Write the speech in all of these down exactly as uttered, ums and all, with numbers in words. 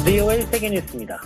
비오에이 세계뉴스입니다.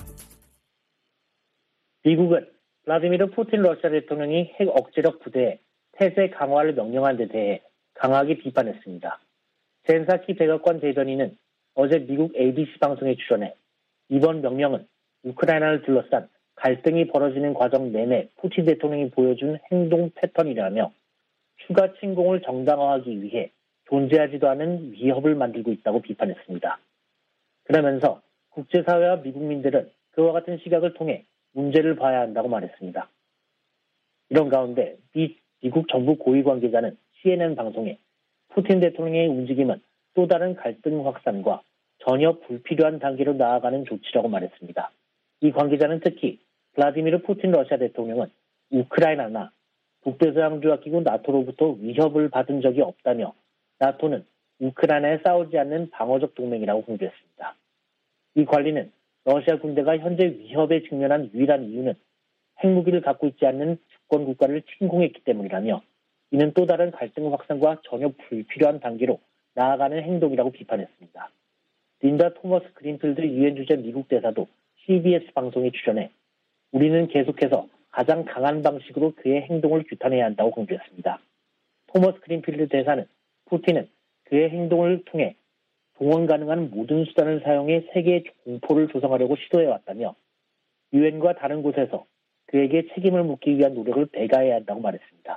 미국은 블라디미르 푸틴 러시아 대통령이 핵 억제력 부대의 태세 강화를 명령한 데 대해 강하게 비판했습니다. 젠사키 백악관 대변인은 어제 미국 에이비씨 방송에 출연해 이번 명령은 우크라이나를 둘러싼 갈등이 벌어지는 과정 내내 푸틴 대통령이 보여준 행동 패턴이라며 추가 침공을 정당화하기 위해 존재하지도 않은 위협을 만들고 있다고 비판했습니다. 그러면서 국제사회와 미국민들은 그와 같은 시각을 통해 문제를 봐야 한다고 말했습니다. 이런 가운데 미, 미국 정부 고위 관계자는 씨엔엔 방송에 푸틴 대통령의 움직임은 또 다른 갈등 확산과 전혀 불필요한 단계로 나아가는 조치라고 말했습니다. 이 관계자는 특히 블라디미르 푸틴 러시아 대통령은 우크라이나나 북대서양조약기구 나토로부터 위협을 받은 적이 없다며 나토는 우크라이나에 싸우지 않는 방어적 동맹이라고 공개했습니다. 이 관리는 러시아 군대가 현재 위협에 직면한 유일한 이유는 핵무기를 갖고 있지 않는 주권 국가를 침공했기 때문이라며 이는 또 다른 갈등 확산과 전혀 불필요한 단계로 나아가는 행동이라고 비판했습니다. 린다 토머스 그린필드 유엔 주재 미국 대사도 씨비에스 방송에 출연해 우리는 계속해서 가장 강한 방식으로 그의 행동을 규탄해야 한다고 강조했습니다. 토머스 그린필드 대사는 푸틴은 그의 행동을 통해 동원 가능한 모든 수단을 사용해 세계의 공포를 조성하려고 시도해왔다며 유엔과 다른 곳에서 그에게 책임을 묻기 위한 노력을 배가해야 한다고 말했습니다.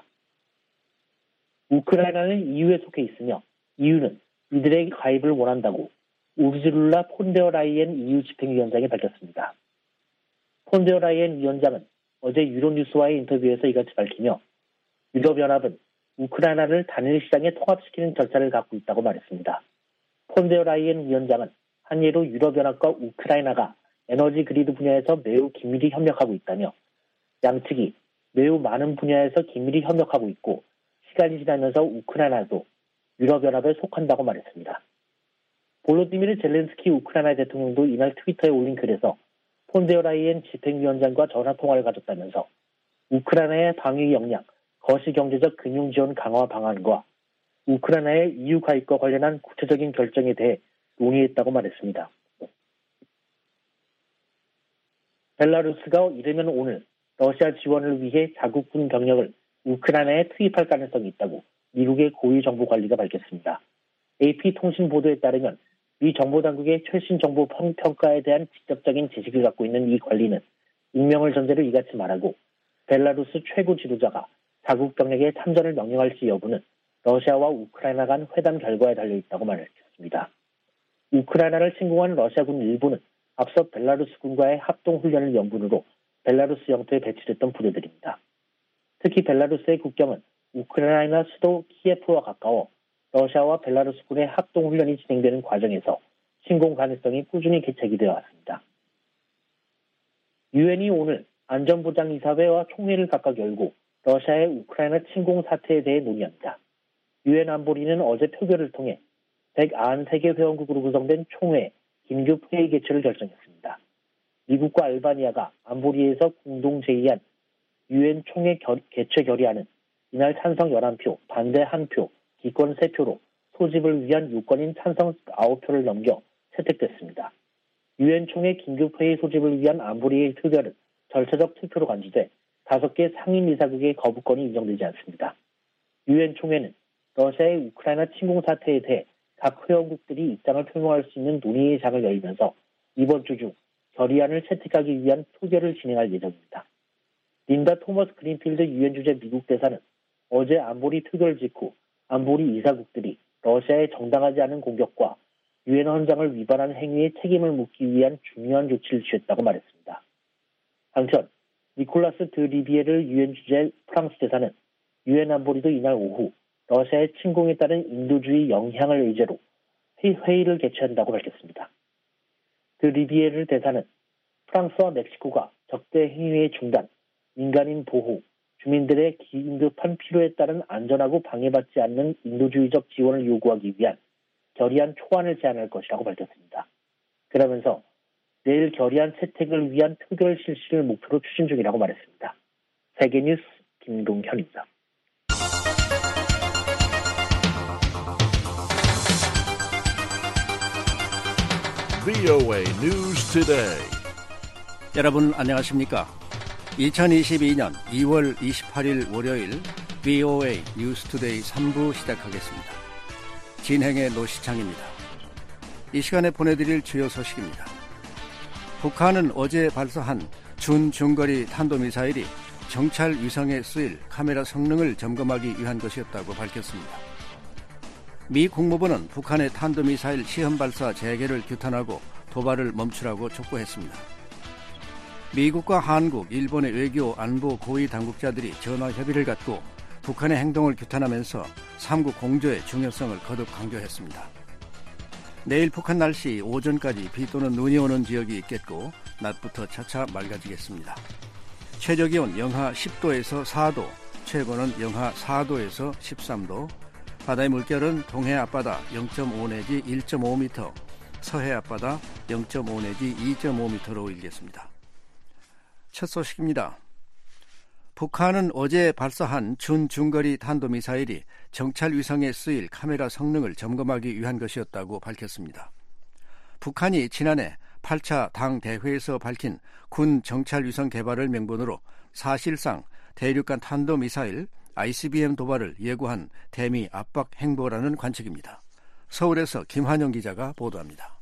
우크라이나는 이유에 속해 있으며 이유는 이들의 가입을 원한다고 우르줄라 폰데어 라이엔 이유 집행위원장이 밝혔습니다. 폰데어 라이엔 위원장은 어제 유로뉴스와의 인터뷰에서 이같이 밝히며 유럽연합은 우크라이나를 단일 시장에 통합시키는 절차를 갖고 있다고 말했습니다. 폰데어 라이엔 위원장은 한 예로 유럽연합과 우크라이나가 에너지 그리드 분야에서 매우 긴밀히 협력하고 있다며 양측이 매우 많은 분야에서 긴밀히 협력하고 있고 시간이 지나면서 우크라이나도 유럽연합에 속한다고 말했습니다. 볼로디미르 젤렌스키 우크라이나 대통령도 이날 트위터에 올린 글에서 폰데어 라이엔 집행위원장과 전화통화를 가졌다면서 우크라이나의 방위 역량, 거시경제적 금융지원 강화 방안과 우크라이나의 이유 가입과 관련한 구체적인 결정에 대해 논의했다고 말했습니다. 벨라루스가 이르면 오늘 러시아 지원을 위해 자국군 병력을 우크라이나에 투입할 가능성이 있다고 미국의 고위 정보 관리가 밝혔습니다. 에이피 통신 보도에 따르면 미 정보당국의 최신 정보 평가에 대한 직접적인 지식을 갖고 있는 이 관리는 익명을 전제로 이같이 말하고 벨라루스 최고 지도자가 자국 병력의 참전을 명령할지 여부는 러시아와 우크라이나 간 회담 결과에 달려있다고 말했습니다. 우크라이나를 침공한 러시아군 일부는 앞서 벨라루스군과의 합동훈련을 연분으로 벨라루스 영토에 배치됐던 부대들입니다. 특히 벨라루스의 국경은 우크라이나 수도 키예프와 가까워 러시아와 벨라루스군의 합동훈련이 진행되는 과정에서 침공 가능성이 꾸준히 개책이 되어 왔습니다. 유엔이 오늘 안전보장이사회와 총회를 각각 열고 러시아의 우크라이나 침공 사태에 대해 논의합니다. 유엔 안보리는 어제 표결을 통해 백구십삼 개 회원국으로 구성된 총회 긴급 회의 개최를 결정했습니다. 미국과 알바니아가 안보리에서 공동 제의한 유엔 총회 결, 개최 결의안은 이날 찬성 열한 표, 반대 한 표, 기권 세 표로 소집을 위한 유권인 찬성 아홉 표를 넘겨 채택됐습니다. 유엔 총회 긴급회의 소집을 위한 안보리의 표결은 절차적 투표로 간주돼 다섯 개 상임이사국의 거부권이 인정되지 않습니다. 유엔 총회는 러시아의 우크라이나 침공 사태에 대해 각 회원국들이 입장을 표명할 수 있는 논의의 장을 열면서 이번 주 중 결의안을 채택하기 위한 표결을 진행할 예정입니다. 린다 토머스 그린필드 유엔 주재 미국 대사는 어제 안보리 표결 직후 안보리 이사국들이 러시아의 정당하지 않은 공격과 유엔 헌장을 위반한 행위에 책임을 묻기 위한 중요한 조치를 취했다고 말했습니다. 한편 니콜라스 드 리비에르 유엔 주재 프랑스 대사는 유엔 안보리도 이날 오후 러시아의 침공에 따른 인도주의 영향을 의제로 회의를 개최한다고 밝혔습니다. 드 리비에르 대사는 프랑스와 멕시코가 적대 행위의 중단, 민간인 보호, 주민들의 긴급한 필요에 따른 안전하고 방해받지 않는 인도주의적 지원을 요구하기 위한 결의안 초안을 제안할 것이라고 밝혔습니다. 그러면서 내일 결의안 채택을 위한 표결 실시를 목표로 추진 중이라고 말했습니다. 세계뉴스 김동현입니다. 브이오에이 News Today. 여러분 안녕하십니까? 이천이십이년 이월 이십팔일 월요일 브이오에이 News Today 삼 부 시작하겠습니다. 진행의 노시창입니다. 이 시간에 보내드릴 주요 소식입니다. 북한은 어제 발사한 준중거리 탄도미사일이 정찰 위성에 쓰일 카메라 성능을 점검하기 위한 것이었다고 밝혔습니다. 미 국무부는 북한의 탄도미사일 시험 발사 재개를 규탄하고 도발을 멈추라고 촉구했습니다. 미국과 한국, 일본의 외교, 안보 고위 당국자들이 전화 협의를 갖고 북한의 행동을 규탄하면서 삼국 공조의 중요성을 거듭 강조했습니다. 내일 북한 날씨 오전까지 비 또는 눈이 오는 지역이 있겠고 낮부터 차차 맑아지겠습니다. 최저기온 영하 십도에서 사도, 최고는 영하 사도에서 십삼도, 바다의 물결은 동해 앞바다 영점오 내지 일점오 미터, 서해 앞바다 영점오 내지 이점오 미터로 일겠습니다. 첫 소식입니다. 북한은 어제 발사한 준중거리 탄도미사일이 정찰 위성에 쓰일 카메라 성능을 점검하기 위한 것이었다고 밝혔습니다. 북한이 지난해 팔 차 당대회에서 밝힌 군 정찰 위성 개발을 명분으로 사실상 대륙간 탄도미사일 아이씨비엠 도발을 예고한 대미 압박 행보라는 관측입니다. 서울에서 김환영 기자가 보도합니다.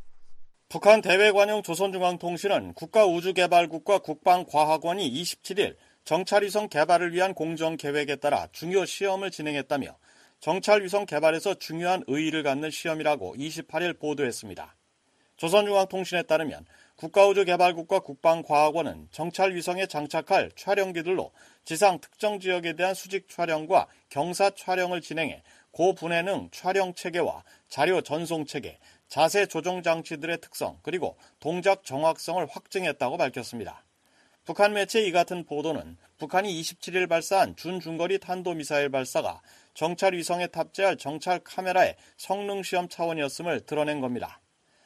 북한 대외관용 조선중앙통신은 국가우주개발국과 국방과학원이 이십칠일 정찰위성 개발을 위한 공정계획에 따라 중요 시험을 진행했다며 정찰위성 개발에서 중요한 의의를 갖는 시험이라고 이십팔일 보도했습니다. 조선중앙통신에 따르면 국가우주개발국과 국방과학원은 정찰위성에 장착할 촬영기들로 지상 특정 지역에 대한 수직 촬영과 경사 촬영을 진행해 고분해능 촬영체계와 자료 전송체계, 자세 조정 장치들의 특성 그리고 동작 정확성을 확증했다고 밝혔습니다. 북한 매체 이 같은 보도는 북한이 이십칠일 발사한 준중거리 탄도미사일 발사가 정찰위성에 탑재할 정찰 카메라의 성능시험 차원이었음을 드러낸 겁니다.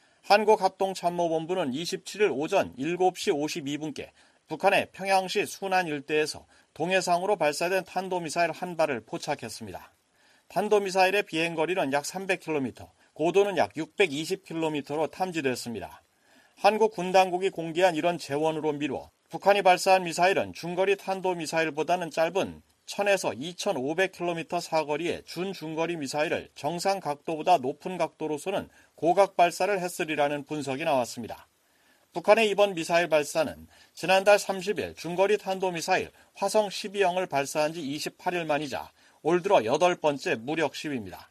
한국합동참모본부는 이십칠일 오전 일곱시 오십이분께 북한의 평양시 순안 일대에서 동해상으로 발사된 탄도미사일 한 발을 포착했습니다. 탄도미사일의 비행거리는 약 삼백 킬로미터, 고도는 약 육백이십 킬로미터로 탐지됐습니다. 한국 군당국이 공개한 이런 재원으로 미루어 북한이 발사한 미사일은 중거리 탄도미사일보다는 짧은 천에서 이천오백 킬로미터 사거리의 준중거리 미사일을 정상 각도보다 높은 각도로서는 고각 발사를 했으리라는 분석이 나왔습니다. 북한의 이번 미사일 발사는 지난달 삼십일 중거리 탄도미사일 화성 십이형을 발사한 지 이십팔일 만이자 올 들어 여덟 번째 무력 시위입니다.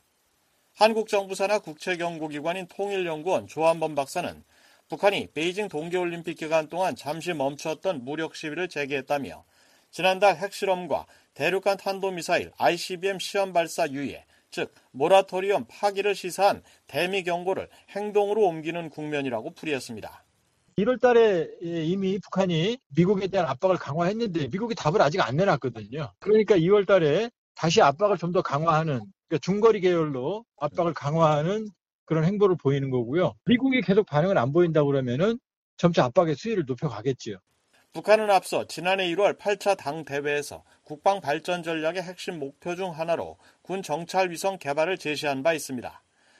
한국 정부 산하 국책연구기관인 통일연구원 조한범 박사는 북한이 베이징 동계올림픽 기간 동안 잠시 멈췄던 무력 시위를 재개했다며 지난달 핵실험과 대륙간 탄도미사일 아이씨비엠 시험 발사 유예, 즉 모라토리엄 파기를 시사한 대미 경고를 행동으로 옮기는 국면이라고 풀이했습니다. 일월 달에 이미 북한이 미국에 대한 압박을 강화했는데 미국이 답을 아직 안 내놨거든요. 그러니까 이월 달에 다시 압박을 좀 더 강화하는, 그러니까 중거리 계열로 압박을 강화하는 그런 행보를 보이는 거고요. 미국이 계속 반응을 안 보인다고 그러면은 점차 압박의 수위를 높여가겠지요. 북한은 앞서 지난해 일월 팔 차 당대회에서 국방 발전 전략의 핵심 목표 중 하나로 군 정찰 위성 개발을 제시한 바 있습니다.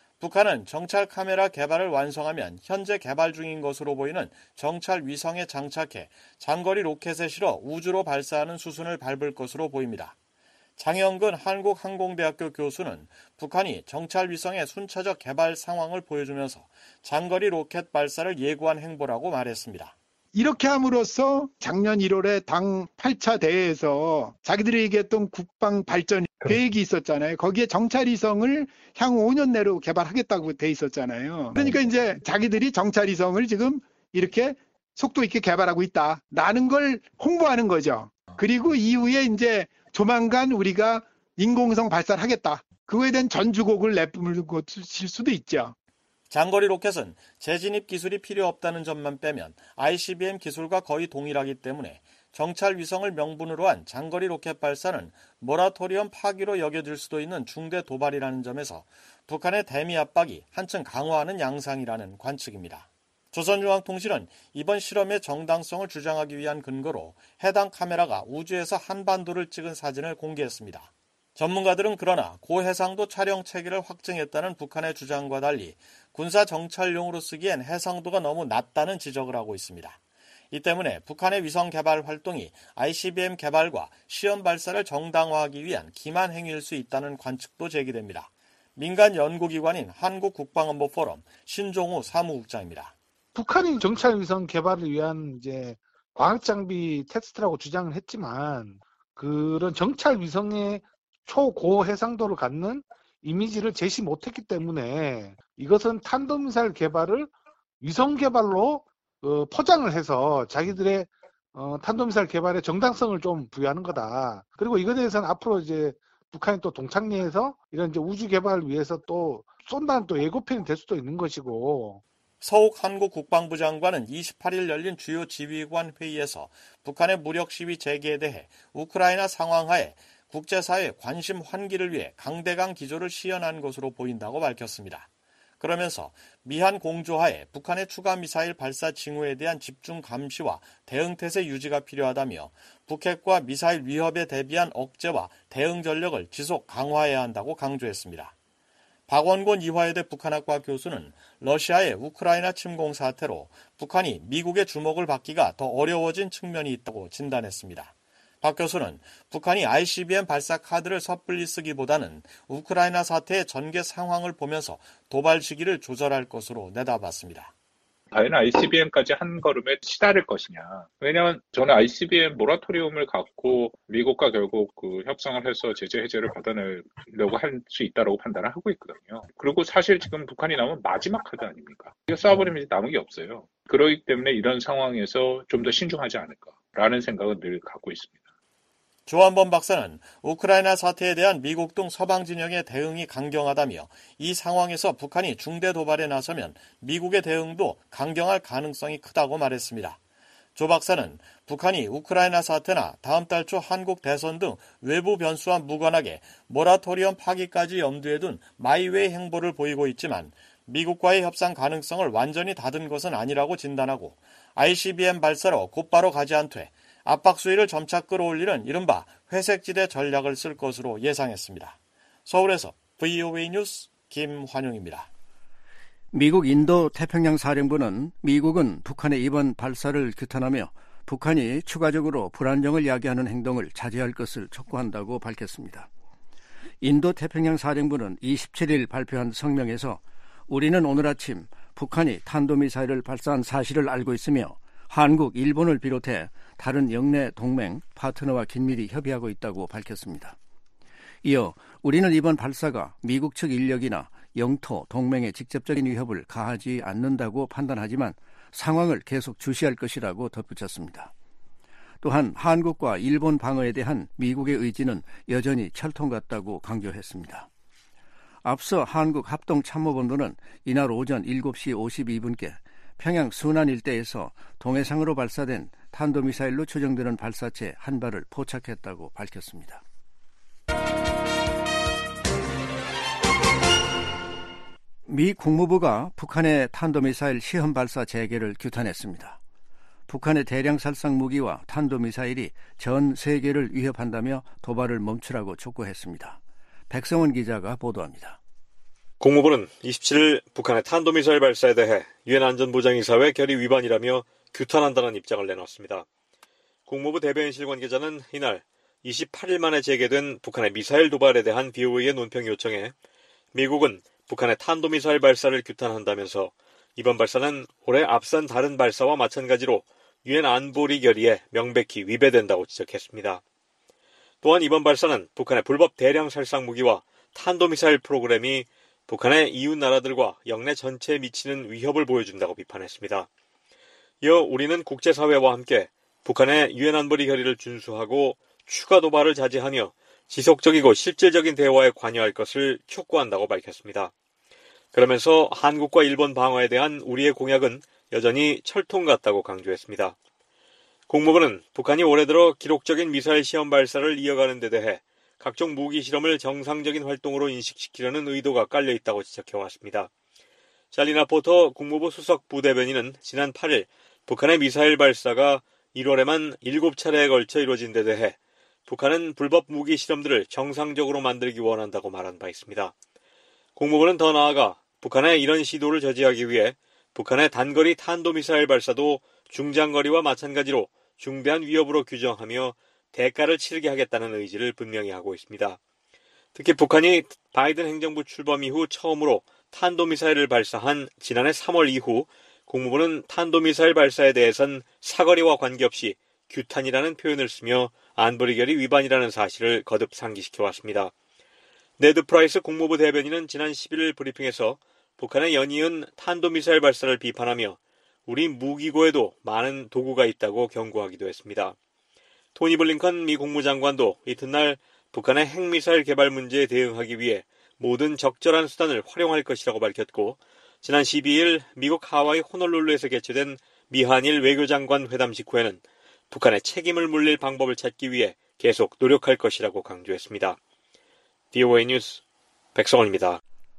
북한은 정찰 카메라 개발을 완성하면 현재 개발 중인 것으로 보이는 정찰 위성에 장착해 장거리 로켓에 실어 우주로 발사하는 수순을 밟을 것으로 보입니다. 장영근 한국항공대학교 교수는 북한이 정찰 위성의 순차적 개발 상황을 보여주면서 장거리 로켓 발사를 예고한 행보라고 말했습니다. 이렇게 함으로써 작년 일월에 당 팔 차 대회에서 자기들이 얘기했던 국방 발전 그래. 계획이 있었잖아요. 거기에 정찰위성을 향후 오 년 내로 개발하겠다고 돼 있었잖아요. 그러니까 이제 자기들이 정찰위성을 지금 이렇게 속도 있게 개발하고 있다라는 걸 홍보하는 거죠. 그리고 이후에 이제 조만간 우리가 인공위성 발사를 하겠다. 그거에 대한 전주곡을 내뿜을 수도 있죠. 장거리 로켓은 재진입 기술이 필요 없다는 점만 빼면 아이씨비엠 기술과 거의 동일하기 때문에 정찰 위성을 명분으로 한 장거리 로켓 발사는 모라토리엄 파기로 여겨질 수도 있는 중대 도발이라는 점에서 북한의 대미 압박이 한층 강화하는 양상이라는 관측입니다. 조선중앙통신은 이번 실험의 정당성을 주장하기 위한 근거로 해당 카메라가 우주에서 한반도를 찍은 사진을 공개했습니다. 전문가들은 그러나 고해상도 촬영 체계를 확증했다는 북한의 주장과 달리 군사 정찰용으로 쓰기엔 해상도가 너무 낮다는 지적을 하고 있습니다. 이 때문에 북한의 위성 개발 활동이 아이씨비엠 개발과 시험 발사를 정당화하기 위한 기만 행위일 수 있다는 관측도 제기됩니다. 민간 연구기관인 한국국방안보포럼 신종우 사무국장입니다. 북한이 정찰 위성 개발을 위한 이제 과학 장비 테스트라고 주장을 했지만 그런 정찰 위성의 초고 해상도를 갖는 이미지를 제시 못했기 때문에 이것은 탄도미사일 개발을 위성 개발로 어, 포장을 해서 자기들의 어, 탄도미사일 개발의 정당성을 좀 부여하는 거다. 그리고 이거에 대해서는 앞으로 이제 북한이 또 동창리에서 이런 이제 우주 개발을 위해서 또 쏜다는 또 예고편이 될 수도 있는 것이고. 서욱 한국국방부 장관은 이십팔 일 열린 주요 지휘관 회의에서 북한의 무력 시위 재개에 대해 우크라이나 상황하에 국제사회 관심 환기를 위해 강대강 기조를 시연한 것으로 보인다고 밝혔습니다. 그러면서 미한 공조하에 북한의 추가 미사일 발사 징후에 대한 집중 감시와 대응 태세 유지가 필요하다며 북핵과 미사일 위협에 대비한 억제와 대응 전력을 지속 강화해야 한다고 강조했습니다. 박원곤 이화여대 북한학과 교수는 러시아의 우크라이나 침공 사태로 북한이 미국의 주목을 받기가 더 어려워진 측면이 있다고 진단했습니다. 박 교수는 북한이 아이씨비엠 발사 카드를 섣불리 쓰기보다는 우크라이나 사태의 전개 상황을 보면서 도발 시기를 조절할 것으로 내다봤습니다. 과연 아이씨비엠까지 한 걸음에 치달을 것이냐. 왜냐하면 저는 아이씨비엠 모라토리움을 갖고 미국과 결국 그 협상을 해서 제재 해제를 받아내려고 할 수 있다고 판단을 하고 있거든요. 그리고 사실 지금 북한이 나오면 마지막 카드 아닙니까? 이거 쏴버리면 남은 게 없어요. 그렇기 때문에 이런 상황에서 좀 더 신중하지 않을까라는 생각은 늘 갖고 있습니다. 조한범 박사는 우크라이나 사태에 대한 미국 등 서방 진영의 대응이 강경하다며 이 상황에서 북한이 중대 도발에 나서면 미국의 대응도 강경할 가능성이 크다고 말했습니다. 조 박사는 북한이 우크라이나 사태나 다음 달 초 한국 대선 등 외부 변수와 무관하게 모라토리엄 파기까지 염두에 둔 마이웨이 행보를 보이고 있지만 미국과의 협상 가능성을 완전히 닫은 것은 아니라고 진단하고 아이씨비엠 발사로 곧바로 가지 않되 압박 수위를 점차 끌어올리는 이른바 회색지대 전략을 쓸 것으로 예상했습니다. 서울에서 브이오에이 뉴스 김환용입니다. 미국 인도 태평양 사령부는 미국은 북한의 이번 발사를 규탄하며 북한이 추가적으로 불안정을 야기하는 행동을 자제할 것을 촉구한다고 밝혔습니다. 인도 태평양 사령부는 이십칠 일 발표한 성명에서 우리는 오늘 아침 북한이 탄도미사일을 발사한 사실을 알고 있으며 한국, 일본을 비롯해 다른 영내 동맹, 파트너와 긴밀히 협의하고 있다고 밝혔습니다. 이어 우리는 이번 발사가 미국 측 인력이나 영토, 동맹에 직접적인 위협을 가하지 않는다고 판단하지만 상황을 계속 주시할 것이라고 덧붙였습니다. 또한 한국과 일본 방어에 대한 미국의 의지는 여전히 철통 같다고 강조했습니다. 앞서 한국합동참모본부는 이날 오전 일곱 시 오십이 분께 평양 순안 일대에서 동해상으로 발사된 탄도미사일로 추정되는 발사체 한 발을 포착했다고 밝혔습니다. 미 국무부가 북한의 탄도미사일 시험 발사 재개를 규탄했습니다. 북한의 대량 살상 무기와 탄도미사일이 전 세계를 위협한다며 도발을 멈추라고 촉구했습니다. 백성원 기자가 보도합니다. 국무부는 이십칠 일 북한의 탄도미사일 발사에 대해 유엔 안전보장이사회 결의 위반이라며 규탄한다는 입장을 내놨습니다. 국무부 대변인실 관계자는 이날 이십팔 일 만에 재개된 북한의 미사일 도발에 대한 비오에이의 논평 요청에 미국은 북한의 탄도미사일 발사를 규탄한다면서 이번 발사는 올해 앞선 다른 발사와 마찬가지로 유엔 안보리 결의에 명백히 위배된다고 지적했습니다. 또한 이번 발사는 북한의 불법 대량 살상 무기와 탄도미사일 프로그램이 북한의 이웃 나라들과 영내 전체에 미치는 위협을 보여준다고 비판했습니다. 이어 우리는 국제사회와 함께 북한의 유엔 안보리 결의를 준수하고 추가 도발을 자제하며 지속적이고 실질적인 대화에 관여할 것을 촉구한다고 밝혔습니다. 그러면서 한국과 일본 방어에 대한 우리의 공약은 여전히 철통 같다고 강조했습니다. 국무부는 북한이 올해 들어 기록적인 미사일 시험 발사를 이어가는 데 대해 각종 무기 실험을 정상적인 활동으로 인식시키려는 의도가 깔려있다고 지적해왔습니다. 잘리나 포터 국무부 수석 부대변인은 지난 팔 일 북한의 미사일 발사가 일월에만 일곱 차례에 걸쳐 이루어진 데 대해 북한은 불법 무기 실험들을 정상적으로 만들기 원한다고 말한 바 있습니다. 국무부는 더 나아가 북한의 이런 시도를 저지하기 위해 북한의 단거리 탄도미사일 발사도 중장거리와 마찬가지로 중대한 위협으로 규정하며 대가를 치르게 하겠다는 의지를 분명히 하고 있습니다. 특히 북한이 바이든 행정부 출범 이후 처음으로 탄도미사일을 발사한 지난해 삼월 이후 국무부는 탄도미사일 발사에 대해선 사거리와 관계없이 규탄이라는 표현을 쓰며 안보리 결의 위반이라는 사실을 거듭 상기시켜왔습니다. 네드 프라이스 국무부 대변인은 지난 십일일 브리핑에서 북한의 연이은 탄도미사일 발사를 비판하며 우리 무기고에도 많은 도구가 있다고 경고하기도 했습니다. 토니 블링컨 미 국무장관도 이튿날 북한의 핵미사일 개발 문제에 대응하기 위해 모든 적절한 수단을 활용할 것이라고 밝혔고 지난 십이일 미국 하와이 호놀룰루에서 개최된 미한일 외교장관 회담 직후에는 북한의 책임을 물릴 방법을 찾기 위해 계속 노력할 것이라고 강조했습니다. 브이오에이 뉴스 백성원입니다.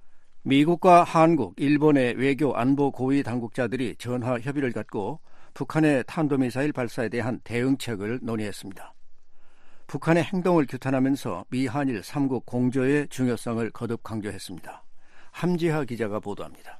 미국과 한국, 일본의 외교 안보 고위 당국자들이 전화 협의를 갖고 북한의 탄도미사일 발사에 대한 대응책을 논의했습니다. 북한의 행동을 규탄하면서 미한일 삼국 공조의 중요성을 거듭 강조했습니다. 함지하 기자가 보도합니다.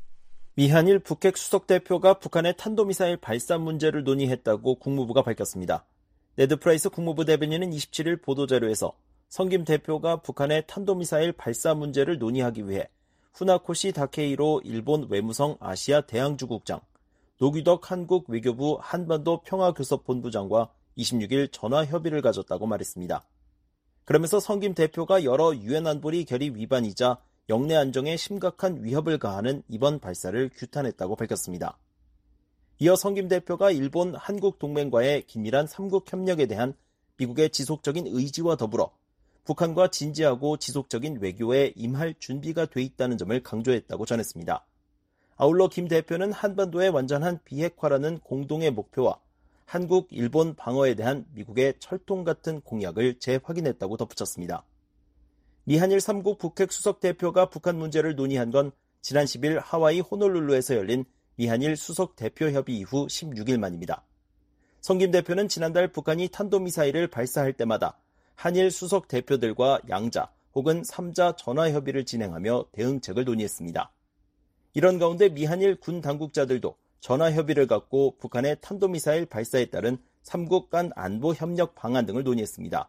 미한일 북핵 수석대표가 북한의 탄도미사일 발사 문제를 논의했다고 국무부가 밝혔습니다. 네드 프라이스 국무부 대변인은 이십칠일 보도자료에서 성김 대표가 북한의 탄도미사일 발사 문제를 논의하기 위해 후나코시 다케이로 일본 외무성 아시아 대항주국장, 노규덕 한국 외교부 한반도 평화교섭본부장과 이십육일 전화 협의를 가졌다고 말했습니다. 그러면서 성김 대표가 여러 유엔 안보리 결의 위반이자 영내 안정에 심각한 위협을 가하는 이번 발사를 규탄했다고 밝혔습니다. 이어 성김 대표가 일본, 한국 동맹과의 긴밀한 삼국 협력에 대한 미국의 지속적인 의지와 더불어 북한과 진지하고 지속적인 외교에 임할 준비가 돼 있다는 점을 강조했다고 전했습니다. 아울러 김 대표는 한반도의 완전한 비핵화라는 공동의 목표와 한국, 일본 방어에 대한 미국의 철통 같은 공약을 재확인했다고 덧붙였습니다. 미한일 삼국 북핵 수석대표가 북한 문제를 논의한 건 지난 십일 하와이 호놀룰루에서 열린 미한일 수석대표협의 이후 십육일 만입니다. 성김 대표는 지난달 북한이 탄도미사일을 발사할 때마다 한일 수석대표들과 양자 혹은 삼자 전화협의를 진행하며 대응책을 논의했습니다. 이런 가운데 미한일 군 당국자들도 전화협의를 갖고 북한의 탄도미사일 발사에 따른 삼국 간 안보 협력 방안 등을 논의했습니다.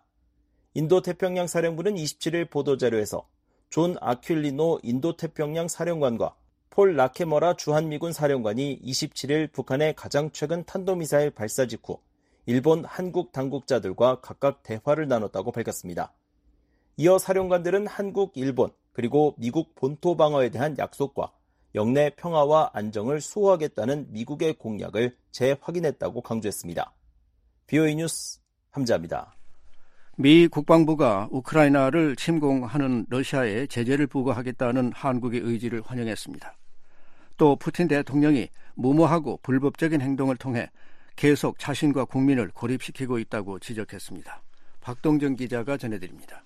인도태평양 사령부는 이십칠일 보도자료에서 존 아퀼리노 인도태평양 사령관과 폴 라케머라 주한미군 사령관이 이십칠일 북한의 가장 최근 탄도미사일 발사 직후 일본, 한국 당국자들과 각각 대화를 나눴다고 밝혔습니다. 이어 사령관들은 한국, 일본, 그리고 미국 본토 방어에 대한 약속과 영내 평화와 안정을 수호하겠다는 미국의 공약을 재확인했다고 강조했습니다. 브이오에이 뉴스 함지아입니다. 미 국방부가 우크라이나를 침공하는 러시아에 제재를 부과하겠다는 한국의 의지를 환영했습니다. 또 푸틴 대통령이 무모하고 불법적인 행동을 통해 계속 자신과 국민을 고립시키고 있다고 지적했습니다. 박동정 기자가 전해드립니다.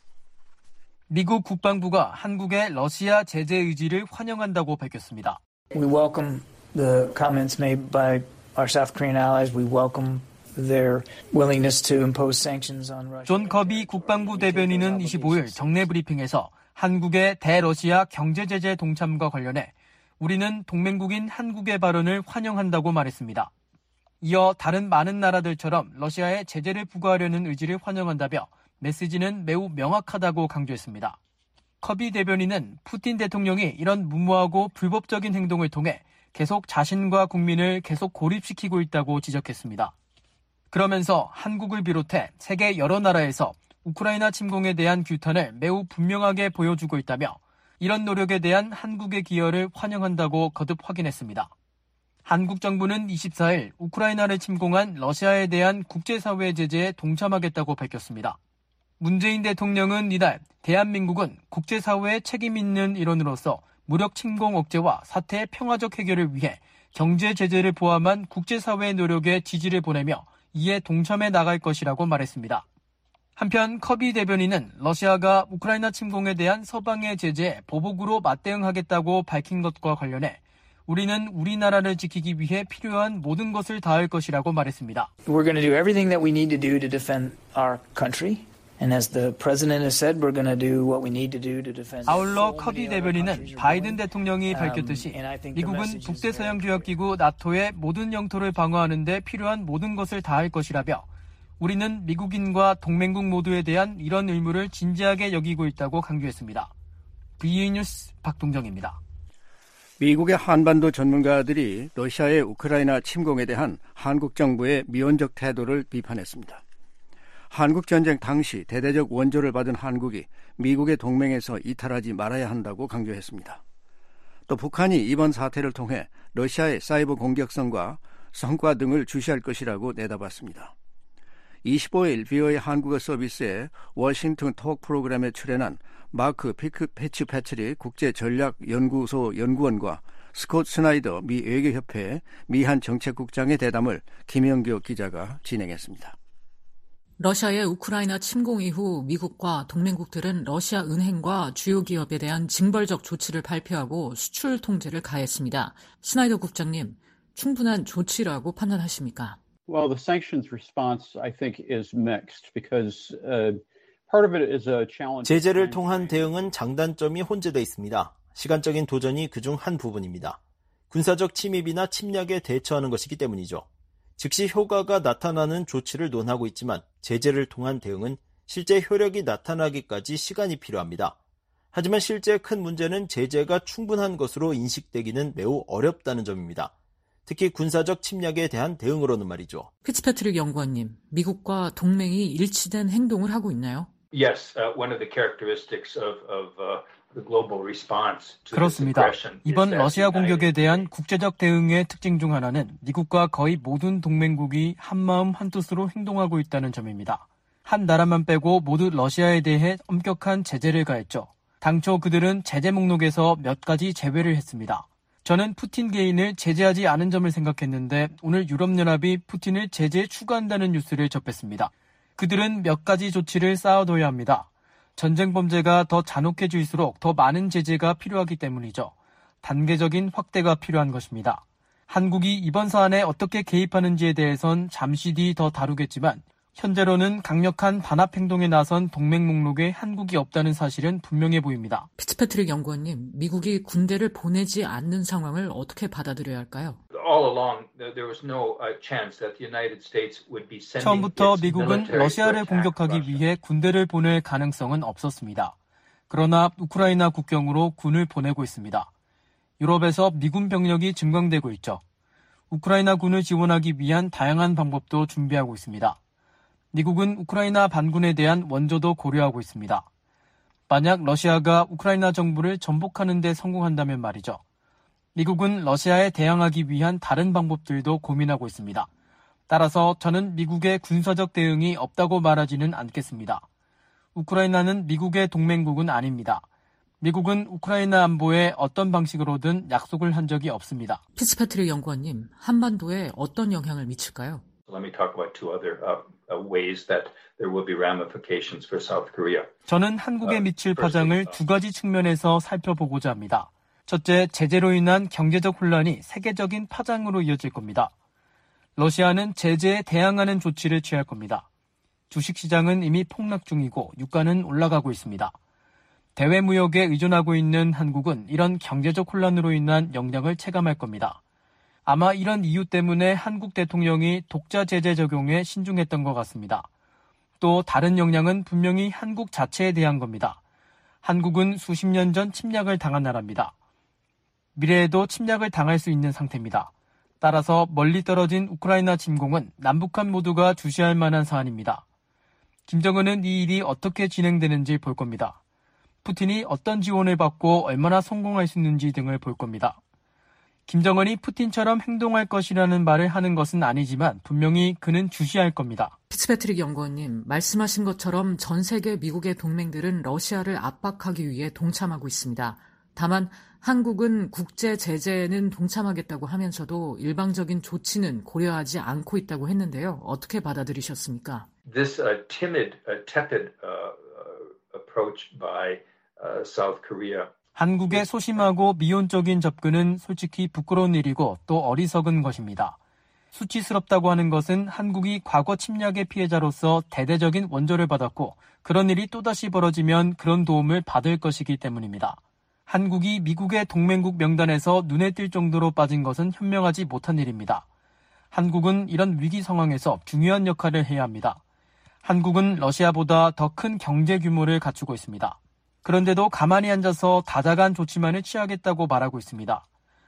미국 국방부가 한국의 러시아 제재 의지를 환영한다고 밝혔습니다. We welcome the comments made by our South Korean allies. We welcome their willingness to impose sanctions on Russia. 존 커비 국방부 대변인은 이십오일 정례 브리핑에서 한국의 대러시아 경제 제재 동참과 관련해 우리는 동맹국인 한국의 발언을 환영한다고 말했습니다. 이어 다른 많은 나라들처럼 러시아에 제재를 부과하려는 의지를 환영한다며 메시지는 매우 명확하다고 강조했습니다. 커비 대변인은 푸틴 대통령이 이런 무모하고 불법적인 행동을 통해 계속 자신과 국민을 계속 고립시키고 있다고 지적했습니다. 그러면서 한국을 비롯해 세계 여러 나라에서 우크라이나 침공에 대한 규탄을 매우 분명하게 보여주고 있다며 이런 노력에 대한 한국의 기여를 환영한다고 거듭 확인했습니다. 한국 정부는 이십사일 우크라이나를 침공한 러시아에 대한 국제사회 제재에 동참하겠다고 밝혔습니다. 문재인 대통령은 이날 대한민국은 국제사회에 책임 있는 일원으로서 무력 침공 억제와 사태의 평화적 해결을 위해 경제 제재를 포함한 국제사회의 노력에 지지를 보내며 이에 동참해 나갈 것이라고 말했습니다. 한편 커비 대변인은 러시아가 우크라이나 침공에 대한 서방의 제재에 보복으로 맞대응하겠다고 밝힌 것과 관련해 우리는 우리나라를 지키기 위해 필요한 모든 것을 다할 것이라고 말했습니다. We're going to do everything that we need to do to defend our country. And as the president has said, we're going to do what we need to do to defend. 아울러 커비 대변인은 바이든 대통령이 밝혔듯이 미국은 북대서양조약기구 나토의 모든 영토를 방어하는 데 필요한 모든 것을 다할 것이라며 우리는 미국인과 동맹국 모두에 대한 이런 의무를 진지하게 여기고 있다고 강조했습니다. 브이오에이 뉴스 박동정입니다. 미국의 한반도 전문가들이 러시아의 우크라이나 침공에 대한 한국 정부의 미온적 태도를 비판했습니다. 한국전쟁 당시 대대적 원조를 받은 한국이 미국의 동맹에서 이탈하지 말아야 한다고 강조했습니다. 또 북한이 이번 사태를 통해 러시아의 사이버 공격성과 성과 등을 주시할 것이라고 내다봤습니다. 이십오일 브이오에이 한국어 서비스의 워싱턴 톡 프로그램에 출연한 마크 피크 패치 패트릭 국제전략연구소 연구원과 스콧 스나이더 미 외교협회 미한 정책국장의 대담을 김영규 기자가 진행했습니다. 러시아의 우크라이나 침공 이후 미국과 동맹국들은 러시아 은행과 주요 기업에 대한 징벌적 조치를 발표하고 수출 통제를 가했습니다. 스나이더 국장님, 충분한 조치라고 판단하십니까? Well, the sanctions response, I think, is mixed because uh, part of it is a challenge. 제재를 통한 대응은 장단점이 혼재되어 있습니다. 시간적인 도전이 그중 한 부분입니다. 군사적 침입이나 침략에 대처하는 것이기 때문이죠. 즉시 효과가 나타나는 조치를 논하고 있지만 제재를 통한 대응은 실제 효력이 나타나기까지 시간이 필요합니다. 하지만 실제 큰 문제는 제재가 충분한 것으로 인식되기는 매우 어렵다는 점입니다. 특히 군사적 침략에 대한 대응으로는 말이죠. 피츠패트릭 연구원님, 미국과 동맹이 일치된 행동을 하고 있나요? Yes, uh, one of the characteristics of, of uh, the global response to 그렇습니다. this aggression 이번 is 러시아 that 공격에 대한 국제적 대응의 특징 중 하나는 미국과 거의 모든 동맹국이 한마음 한뜻으로 행동하고 있다는 점입니다. 한 나라만 빼고 모두 러시아에 대해 엄격한 제재를 가했죠. 당초 그들은 제재 목록에서 몇 가지 제외를 했습니다. 저는 푸틴 개인을 제재하지 않은 점을 생각했는데 오늘 유럽연합이 푸틴을 제재에 추가한다는 뉴스를 접했습니다. 그들은 몇 가지 조치를 쌓아둬야 합니다. 전쟁 범죄가 더 잔혹해질수록 더 많은 제재가 필요하기 때문이죠. 단계적인 확대가 필요한 것입니다. 한국이 이번 사안에 어떻게 개입하는지에 대해선 잠시 뒤 더 다루겠지만 현재로는 강력한 반합 행동에 나선 동맹 목록에 한국이 없다는 사실은 분명해 보입니다. 피츠패트릭 연구원님, 미국이 군대를 보내지 않는 상황을 어떻게 받아들여야 할까요? 처음부터 미국은 러시아를 공격하기 위해 군대를 보낼 가능성은 없었습니다. 그러나 우크라이나 국경으로 군을 보내고 있습니다. 유럽에서 미군 병력이 증강되고 있죠. 우크라이나 군을 지원하기 위한 다양한 방법도 준비하고 있습니다. 미국은 우크라이나 반군에 대한 원조도 고려하고 있습니다. 만약 러시아가 우크라이나 정부를 전복하는 데 성공한다면 말이죠. 미국은 러시아에 대항하기 위한 다른 방법들도 고민하고 있습니다. 따라서 저는 미국의 군사적 대응이 없다고 말하지는 않겠습니다. 우크라이나는 미국의 동맹국은 아닙니다. 미국은 우크라이나 안보에 어떤 방식으로든 약속을 한 적이 없습니다. 피츠패트릭 연구원님, 한반도에 어떤 영향을 미칠까요? Let me talk about two other uh, ways that there will be ramifications for South Korea. 저는 한국에 미칠 파장을 두 가지 측면에서 살펴보고자 합니다. 첫째, 제재로 인한 경제적 혼란이 세계적인 파장으로 이어질 겁니다. 러시아는 제재에 대항하는 조치를 취할 겁니다. 주식시장은 이미 폭락 중이고 유가는 올라가고 있습니다. 대외 무역에 의존하고 있는 한국은 이런 경제적 혼란으로 인한 영향을 체감할 겁니다. 아마 이런 이유 때문에 한국 대통령이 독자 제재 적용에 신중했던 것 같습니다. 또 다른 영향은 분명히 한국 자체에 대한 겁니다. 한국은 수십 년 전 침략을 당한 나라입니다. 미래에도 침략을 당할 수 있는 상태입니다. 따라서 멀리 떨어진 우크라이나 침공은 남북한 모두가 주시할 만한 사안입니다. 김정은은 이 일이 어떻게 진행되는지 볼 겁니다. 푸틴이 어떤 지원을 받고 얼마나 성공할 수 있는지 등을 볼 겁니다. 김정은이 푸틴처럼 행동할 것이라는 말을 하는 것은 아니지만 분명히 그는 주시할 겁니다. 피츠패트릭 연구원님, 말씀하신 것처럼 전 세계 미국의 동맹들은 러시아를 압박하기 위해 동참하고 있습니다. 다만 한국은 국제 제재에는 동참하겠다고 하면서도 일방적인 조치는 고려하지 않고 있다고 했는데요. 어떻게 받아들이셨습니까? This uh, timid, uh, tepid uh, uh, approach by uh, South Korea 한국의 소심하고 미온적인 접근은 솔직히 부끄러운 일이고 또 어리석은 것입니다. 수치스럽다고 하는 것은 한국이 과거 침략의 피해자로서 대대적인 원조를 받았고 그런 일이 또다시 벌어지면 그런 도움을 받을 것이기 때문입니다. 한국이 미국의 동맹국 명단에서 눈에 띌 정도로 빠진 것은 현명하지 못한 일입니다. 한국은 이런 위기 상황에서 중요한 역할을 해야 합니다. 한국은 러시아보다 더 큰 경제 규모를 갖추고 있습니다. 그런데도 가만히 앉아서 다자간 조치만을 취하겠다고 말하고 있습니다.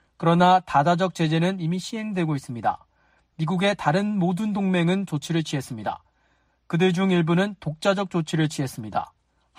그러나 다자적 제재는 이미 시행되고 있습니다. 미국의 다른 모든 동맹은 조치를 취했습니다. 그들 중 일부는 독자적 조치를 취했습니다.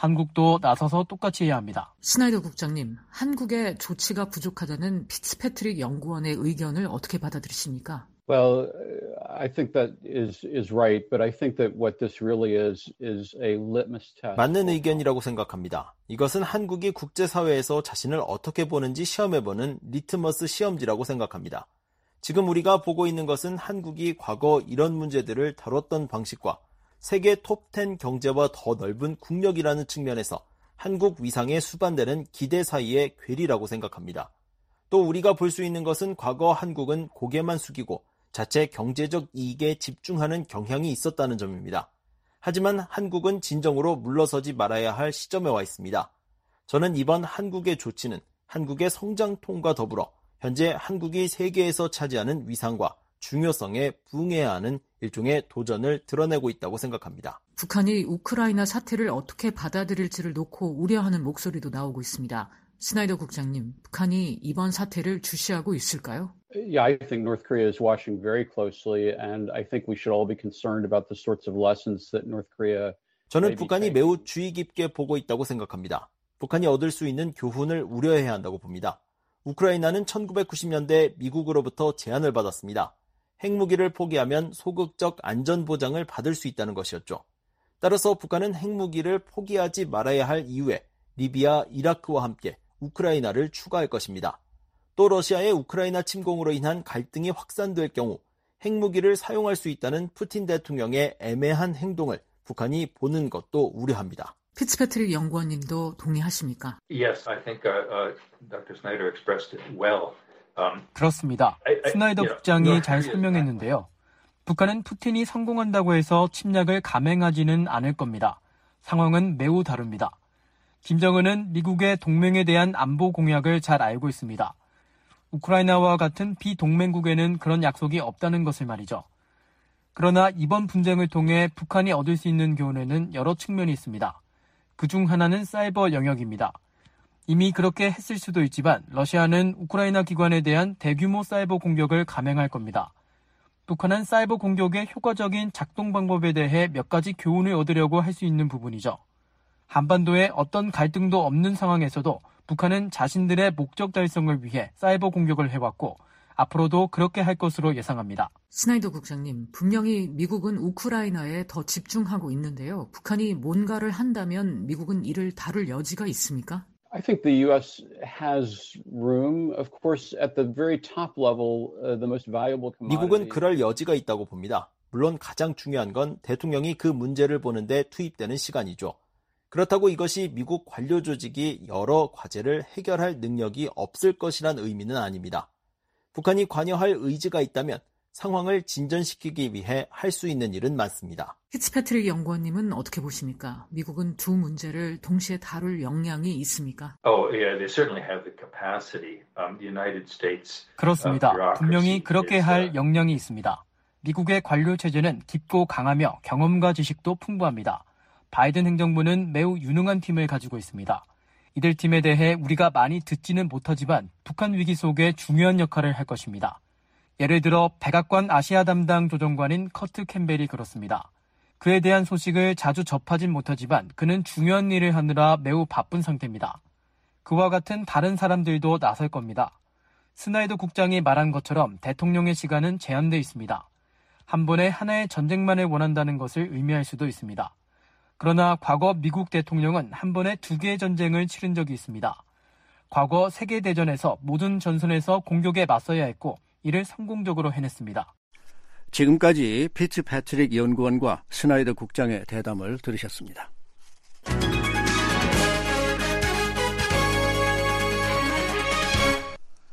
한국도 나서서 똑같이 해야 합니다. 스나이더 국장님, 한국의 조치가 부족하다는 피츠패트릭 연구원의 의견을 어떻게 받아들이십니까? Well, I think that is is right, but I think that what this really is is a litmus test. 맞는 의견이라고 생각합니다. 이것은 한국이 국제사회에서 자신을 어떻게 보는지 시험해보는 리트머스 시험지라고 생각합니다. 지금 우리가 보고 있는 것은 한국이 과거 이런 문제들을 다뤘던 방식과 세계 톱 텐 경제와 더 넓은 국력이라는 측면에서 한국 위상에 수반되는 기대 사이의 괴리라고 생각합니다. 또 우리가 볼 수 있는 것은 과거 한국은 고개만 숙이고 자체 경제적 이익에 집중하는 경향이 있었다는 점입니다. 하지만 한국은 진정으로 물러서지 말아야 할 시점에 와 있습니다. 저는 이번 한국의 조치는 한국의 성장통과 더불어 현재 한국이 세계에서 차지하는 위상과 중요성에 부응해야 하는 일종의 도전을 드러내고 있다고 생각합니다. 북한이 우크라이나 사태를 어떻게 받아들일지를 놓고 우려하는 목소리도 나오고 있습니다. 스나이더 국장님, 북한이 이번 사태를 주시하고 있을까요? Yeah, I think North Korea is watching very closely, and I think we should all be concerned about the sorts of lessons that North Korea. 저는 북한이 매우 주의 깊게 보고 있다고 생각합니다. 북한이 얻을 수 있는 교훈을 우려해야 한다고 봅니다. 우크라이나는 천구백구십 년대 미국으로부터 제안을 받았습니다. 핵무기를 포기하면 소극적 안전보장을 받을 수 있다는 것이었죠. 따라서 북한은 핵무기를 포기하지 말아야 할 이유에 리비아, 이라크와 함께 우크라이나를 추가할 것입니다. 또 러시아의 우크라이나 침공으로 인한 갈등이 확산될 경우 핵무기를 사용할 수 있다는 푸틴 대통령의 애매한 행동을 북한이 보는 것도 우려합니다. 피츠패트릭 연구원님도 동의하십니까? Yes, I think uh, uh, Doctor Snyder expressed it well. Um, 그렇습니다. I, I, 스나이더 you know, 국장이 North 잘 Korea 설명했는데요. 북한은 푸틴이 성공한다고 해서 침략을 감행하지는 않을 겁니다. 상황은 매우 다릅니다. 김정은은 미국의 동맹에 대한 안보 공약을 잘 알고 있습니다. 우크라이나와 같은 비동맹국에는 그런 약속이 없다는 것을 말이죠. 그러나 이번 분쟁을 통해 북한이 얻을 수 있는 교훈에는 여러 측면이 있습니다. 그중 하나는 사이버 영역입니다. 이미 그렇게 했을 수도 있지만 러시아는 우크라이나 기관에 대한 대규모 사이버 공격을 감행할 겁니다. 북한은 사이버 공격의 효과적인 작동 방법에 대해 몇 가지 교훈을 얻으려고 할 수 있는 부분이죠. 한반도에 어떤 갈등도 없는 상황에서도 북한은 자신들의 목적 달성을 위해 사이버 공격을 해왔고 앞으로도 그렇게 할 것으로 예상합니다. 스나이더 국장님, 분명히 미국은 우크라이나에 더 집중하고 있는데요. 북한이 뭔가를 한다면 미국은 이를 다룰 여지가 있습니까? I think the U S has room, of course, at the very top level, uh, the most valuable commodity. 미국은 그럴 여지가 있다고 봅니다. 물론 가장 중요한 건 대통령이 그 문제를 보는데 투입되는 시간이죠. 그렇다고 이것이 미국 관료 조직이 여러 과제를 해결할 능력이 없을 것이란 의미는 아닙니다. 북한이 관여할 의지가 있다면 상황을 진전시키기 위해 할 수 있는 일은 많습니다. 피츠패트릭 연구원님은 어떻게 보십니까? 미국은 두 문제를 동시에 다룰 역량이 있습니까? Oh, yeah, they certainly have the capacity. Um, the United States. 그렇습니다. 분명히 그렇게 할 역량이 있습니다. 미국의 관료 체제는 깊고 강하며 경험과 지식도 풍부합니다. 바이든 행정부는 매우 유능한 팀을 가지고 있습니다. 이들 팀에 대해 우리가 많이 듣지는 못하지만 북한 위기 속에 중요한 역할을 할 것입니다. 예를 들어 백악관 아시아 담당 조정관인 커트 캠벨이 그렇습니다. 그에 대한 소식을 자주 접하진 못하지만 그는 중요한 일을 하느라 매우 바쁜 상태입니다. 그와 같은 다른 사람들도 나설 겁니다. 스나이더 국장이 말한 것처럼 대통령의 시간은 제한돼 있습니다. 한 번에 하나의 전쟁만을 원한다는 것을 의미할 수도 있습니다. 그러나 과거 미국 대통령은 한 번에 두 개의 전쟁을 치른 적이 있습니다. 과거 세계대전에서 모든 전선에서 공격에 맞서야 했고 이를 성공적으로 해냈습니다. 지금까지 피츠패트릭 연구원과 스나이더 국장의 대담을 들으셨습니다.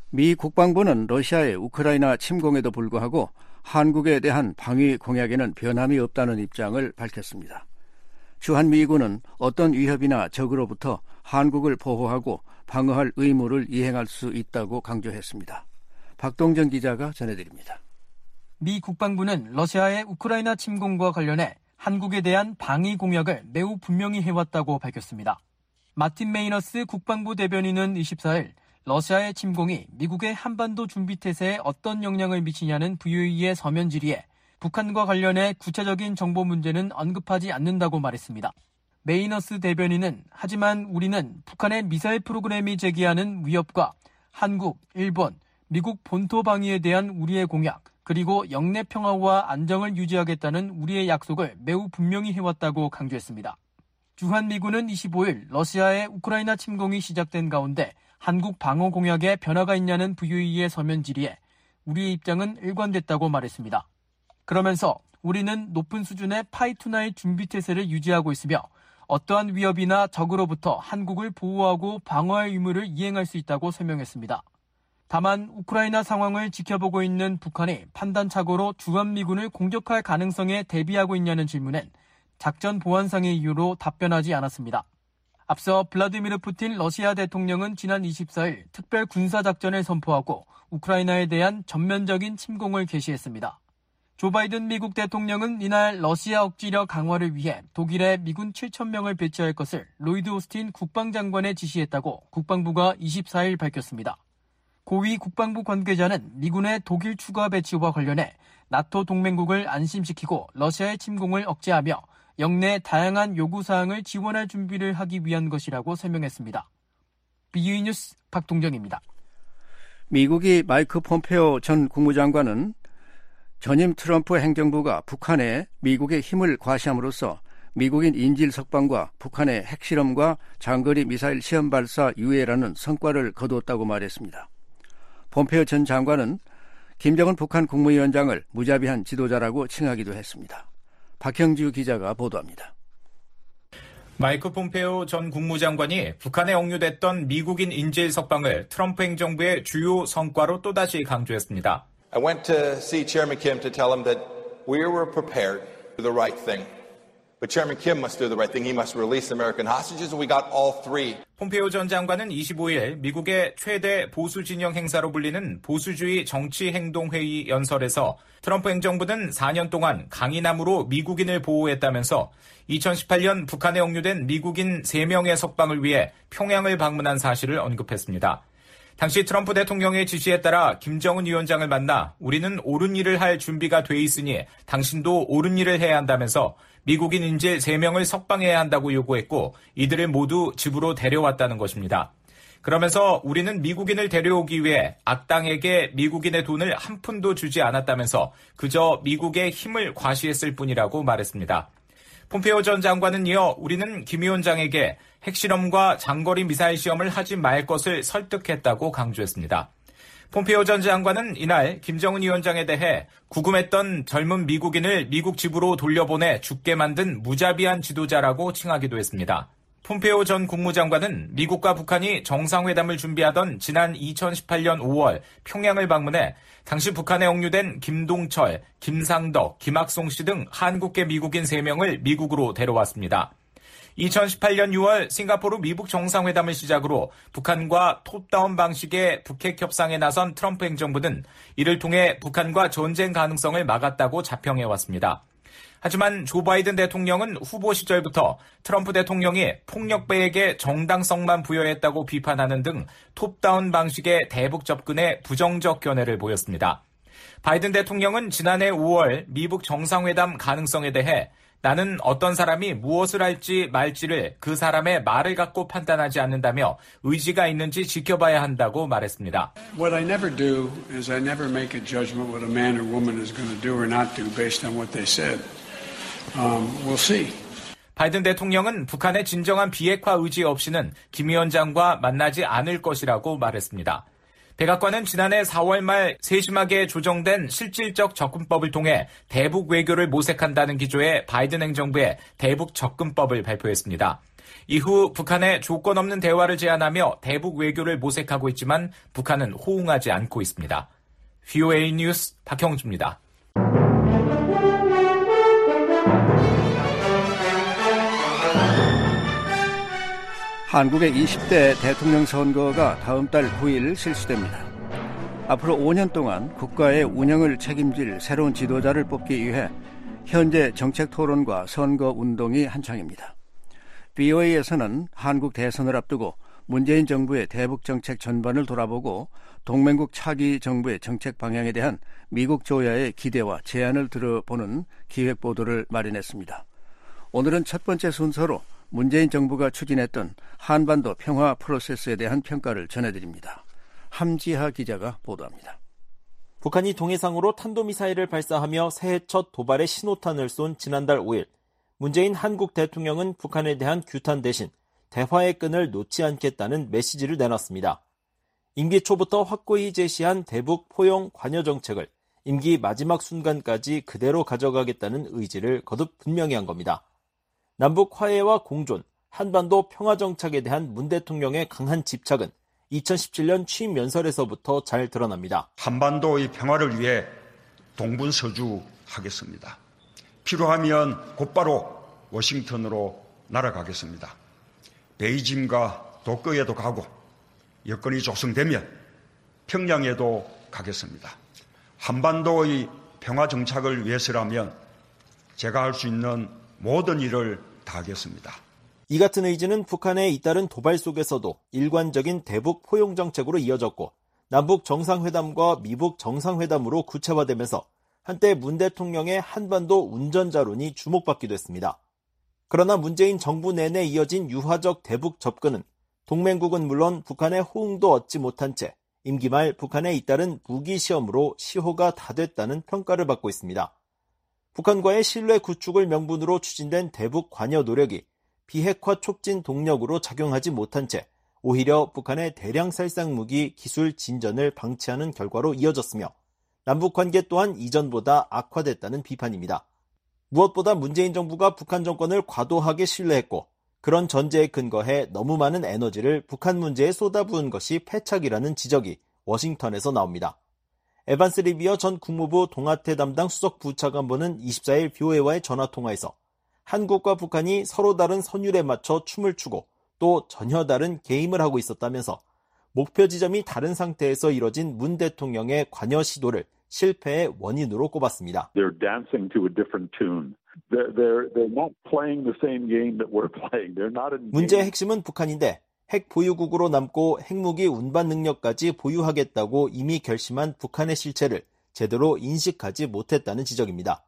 미 국방부는 러시아의 우크라이나 침공에도 불구하고 한국에 대한 방위 공약에는 변함이 없다는 입장을 밝혔습니다. 주한미군은 어떤 위협이나 적으로부터 한국을 보호하고 방어할 의무를 이행할 수 있다고 강조했습니다. 박동정 기자가 전해드립니다. 미 국방부는 러시아의 우크라이나 침공과 관련해 한국에 대한 방위 공약을 매우 분명히 해왔다고 밝혔습니다. 마틴 메이너스 국방부 대변인은 이십사일 러시아의 침공이 미국의 한반도 준비태세에 어떤 영향을 미치냐는 브이오에이의 서면 질의에 북한과 관련해 구체적인 정보 문제는 언급하지 않는다고 말했습니다. 메이너스 대변인은 하지만 우리는 북한의 미사일 프로그램이 제기하는 위협과 한국, 일본, 미국 본토 방위에 대한 우리의 공약, 그리고 영내 평화와 안정을 유지하겠다는 우리의 약속을 매우 분명히 해왔다고 강조했습니다. 주한미군은 이십오일 러시아의 우크라이나 침공이 시작된 가운데 한국 방어 공약에 변화가 있냐는 브이오에이의 서면 질의에 우리의 입장은 일관됐다고 말했습니다. 그러면서 우리는 높은 수준의 파이투나의 준비태세를 유지하고 있으며 어떠한 위협이나 적으로부터 한국을 보호하고 방어할 의무를 이행할 수 있다고 설명했습니다. 다만 우크라이나 상황을 지켜보고 있는 북한이 판단착오로 주한미군을 공격할 가능성에 대비하고 있냐는 질문엔 작전 보안상의 이유로 답변하지 않았습니다. 앞서 블라디미르 푸틴 러시아 대통령은 지난 이십사일 특별 군사작전을 선포하고 우크라이나에 대한 전면적인 침공을 개시했습니다. 조 바이든 미국 대통령은 이날 러시아 억지력 강화를 위해 독일에 미군 칠천 명을 배치할 것을 로이드 오스틴 국방장관에 지시했다고 국방부가 이십사일 밝혔습니다. 고위 국방부 관계자는 미군의 독일 추가 배치와 관련해 나토 동맹국을 안심시키고 러시아의 침공을 억제하며 영내 다양한 요구사항을 지원할 준비를 하기 위한 것이라고 설명했습니다. 비유이 뉴스 박동정입니다. 미국이 마이크 폼페오 전 국무장관은 전임 트럼프 행정부가 북한에 미국의 힘을 과시함으로써 미국인 인질 석방과 북한의 핵실험과 장거리 미사일 시험 발사 유예라는 성과를 거두었다고 말했습니다. 폼페오 전 장관은 김정은 북한 국무위원장을 무자비한 지도자라고 칭하기도 했습니다. 박형주 기자가 보도합니다. 마이크 폼페오 전 국무장관이 북한에 억류됐던 미국인 인질 석방을 트럼프 행정부의 주요 성과로 또다시 강조했습니다. I went to see Chairman Kim to tell him that we were prepared to do the right thing. But Chairman Kim must do the right thing. He must release American hostages, and we got all three. 폼페오 전 장관은 이십오일 미국의 최대 보수 진영 행사로 불리는 보수주의 정치행동회의 연설에서 트럼프 행정부는 사 년 동안 강인함으로 미국인을 보호했다면서 이천십팔년 북한에 억류된 미국인 세 명의 석방을 위해 평양을 방문한 사실을 언급했습니다. 당시 트럼프 대통령의 지시에 따라 김정은 위원장을 만나 우리는 옳은 일을 할 준비가 돼 있으니 당신도 옳은 일을 해야 한다면서 미국인 인질 세 명을 석방해야 한다고 요구했고 이들을 모두 집으로 데려왔다는 것입니다. 그러면서 우리는 미국인을 데려오기 위해 악당에게 미국인의 돈을 한 푼도 주지 않았다면서 그저 미국의 힘을 과시했을 뿐이라고 말했습니다. 폼페오 전 장관은 이어 우리는 김 위원장에게 핵실험과 장거리 미사일 시험을 하지 말 것을 설득했다고 강조했습니다. 폼페오 전 장관은 이날 김정은 위원장에 대해 구금했던 젊은 미국인을 미국 집으로 돌려보내 죽게 만든 무자비한 지도자라고 칭하기도 했습니다. 폼페오 전 국무장관은 미국과 북한이 정상회담을 준비하던 지난 이천십팔년 오월 평양을 방문해 당시 북한에 억류된 김동철, 김상덕, 김학송 씨 등 한국계 미국인 세 명을 미국으로 데려왔습니다. 이천십팔년 유월 싱가포르 미북 정상회담을 시작으로 북한과 톱다운 방식의 북핵 협상에 나선 트럼프 행정부는 이를 통해 북한과 전쟁 가능성을 막았다고 자평해왔습니다. 하지만 조 바이든 대통령은 후보 시절부터 트럼프 대통령이 폭력배에게 정당성만 부여했다고 비판하는 등 톱다운 방식의 대북 접근에 부정적 견해를 보였습니다. 바이든 대통령은 지난해 오월 미북 정상회담 가능성에 대해 나는 어떤 사람이 무엇을 할지 말지를 그 사람의 말을 갖고 판단하지 않는다며 의지가 있는지 지켜봐야 한다고 말했습니다. What I never do is I never make a judgment what a man or woman is going to do or not do based on what they said. Um, we'll see. 바이든 대통령은 북한의 진정한 비핵화 의지 없이는 김 위원장과 만나지 않을 것이라고 말했습니다. 백악관은 지난해 사월 말 세심하게 조정된 실질적 접근법을 통해 대북 외교를 모색한다는 기조의 바이든 행정부의 대북 접근법을 발표했습니다. 이후 북한에 조건 없는 대화를 제안하며 대북 외교를 모색하고 있지만 북한은 호응하지 않고 있습니다. 브이오에이 뉴스 박형주입니다. 한국의 이십 대 대통령 선거가 다음 달 구 일 실시됩니다. 앞으로 오 년 동안 국가의 운영을 책임질 새로운 지도자를 뽑기 위해 현재 정책 토론과 선거 운동이 한창입니다. 브이오에이에서는 한국 대선을 앞두고 문재인 정부의 대북 정책 전반을 돌아보고 동맹국 차기 정부의 정책 방향에 대한 미국 조야의 기대와 제안을 들어보는 기획 보도를 마련했습니다. 오늘은 첫 번째 순서로 문재인 정부가 추진했던 한반도 평화 프로세스에 대한 평가를 전해드립니다. 함지하 기자가 보도합니다. 북한이 동해상으로 탄도미사일을 발사하며 새해 첫 도발의 신호탄을 쏜 지난달 오 일, 문재인 한국 대통령은 북한에 대한 규탄 대신 대화의 끈을 놓지 않겠다는 메시지를 내놨습니다. 임기 초부터 확고히 제시한 대북 포용 관여 정책을 임기 마지막 순간까지 그대로 가져가겠다는 의지를 거듭 분명히 한 겁니다. 남북 화해와 공존, 한반도 평화 정착에 대한 문 대통령의 강한 집착은 이천십칠 년 취임 연설에서부터 잘 드러납니다. 한반도의 평화를 위해 동분서주하겠습니다. 필요하면 곧바로 워싱턴으로 날아가겠습니다. 베이징과 도쿄에도 가고 여건이 조성되면 평양에도 가겠습니다. 한반도의 평화 정착을 위해서라면 제가 할 수 있는 모든 일을 다하겠습니다. 이 같은 의지는 북한의 잇따른 도발 속에서도 일관적인 대북 포용 정책으로 이어졌고 남북 정상회담과 미북 정상회담으로 구체화되면서 한때 문 대통령의 한반도 운전자론이 주목받기도 했습니다. 그러나 문재인 정부 내내 이어진 유화적 대북 접근은 동맹국은 물론 북한의 호응도 얻지 못한 채 임기 말 북한에 잇따른 무기 시험으로 시효가 다 됐다는 평가를 받고 있습니다. 북한과의 신뢰 구축을 명분으로 추진된 대북 관여 노력이 비핵화 촉진 동력으로 작용하지 못한 채 오히려 북한의 대량 살상 무기 기술 진전을 방치하는 결과로 이어졌으며 남북 관계 또한 이전보다 악화됐다는 비판입니다. 무엇보다 문재인 정부가 북한 정권을 과도하게 신뢰했고 그런 전제에 근거해 너무 많은 에너지를 북한 문제에 쏟아부은 것이 패착이라는 지적이 워싱턴에서 나옵니다. 에반스 리비어 전 국무부 동아태 담당 수석 부차관보는 이십사 일 브이오에이와의 전화통화에서 한국과 북한이 서로 다른 선율에 맞춰 춤을 추고 또 전혀 다른 게임을 하고 있었다면서 목표 지점이 다른 상태에서 이뤄진 문 대통령의 관여 시도를 실패의 원인으로 꼽았습니다. They're dancing to a different tune. They're, they're, they're not playing the same game that we're playing. They're not in 문제의 핵심은 북한인데 핵 보유국으로 남고 핵무기 운반 능력까지 보유하겠다고 이미 결심한 북한의 실체를 제대로 인식하지 못했다는 지적입니다.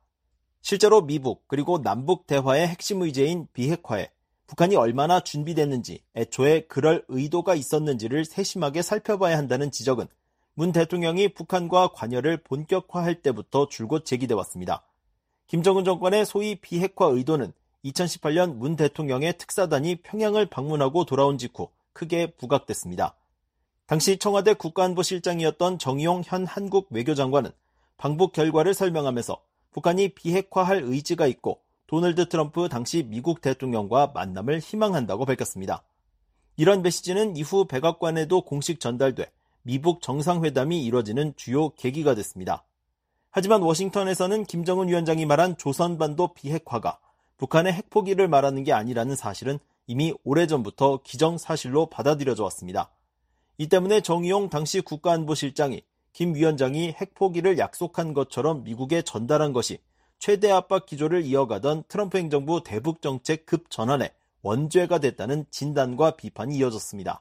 실제로 미북 그리고 남북 대화의 핵심 의제인 비핵화에 북한이 얼마나 준비됐는지 애초에 그럴 의도가 있었는지를 세심하게 살펴봐야 한다는 지적은 문 대통령이 북한과 관여를 본격화할 때부터 줄곧 제기돼 왔습니다. 김정은 정권의 소위 비핵화 의도는 이천십팔 년 문 대통령의 특사단이 평양을 방문하고 돌아온 직후 크게 부각됐습니다. 당시 청와대 국가안보실장이었던 정의용 현 한국 외교장관은 방북 결과를 설명하면서 북한이 비핵화할 의지가 있고 도널드 트럼프 당시 미국 대통령과 만남을 희망한다고 밝혔습니다. 이런 메시지는 이후 백악관에도 공식 전달돼 미북 정상회담이 이뤄지는 주요 계기가 됐습니다. 하지만 워싱턴에서는 김정은 위원장이 말한 조선반도 비핵화가 북한의 핵포기를 말하는 게 아니라는 사실은 이미 오래전부터 기정사실로 받아들여져 왔습니다. 이 때문에 정의용 당시 국가안보실장이 김 위원장이 핵포기를 약속한 것처럼 미국에 전달한 것이 최대 압박 기조를 이어가던 트럼프 행정부 대북 정책 급전환에 원죄가 됐다는 진단과 비판이 이어졌습니다.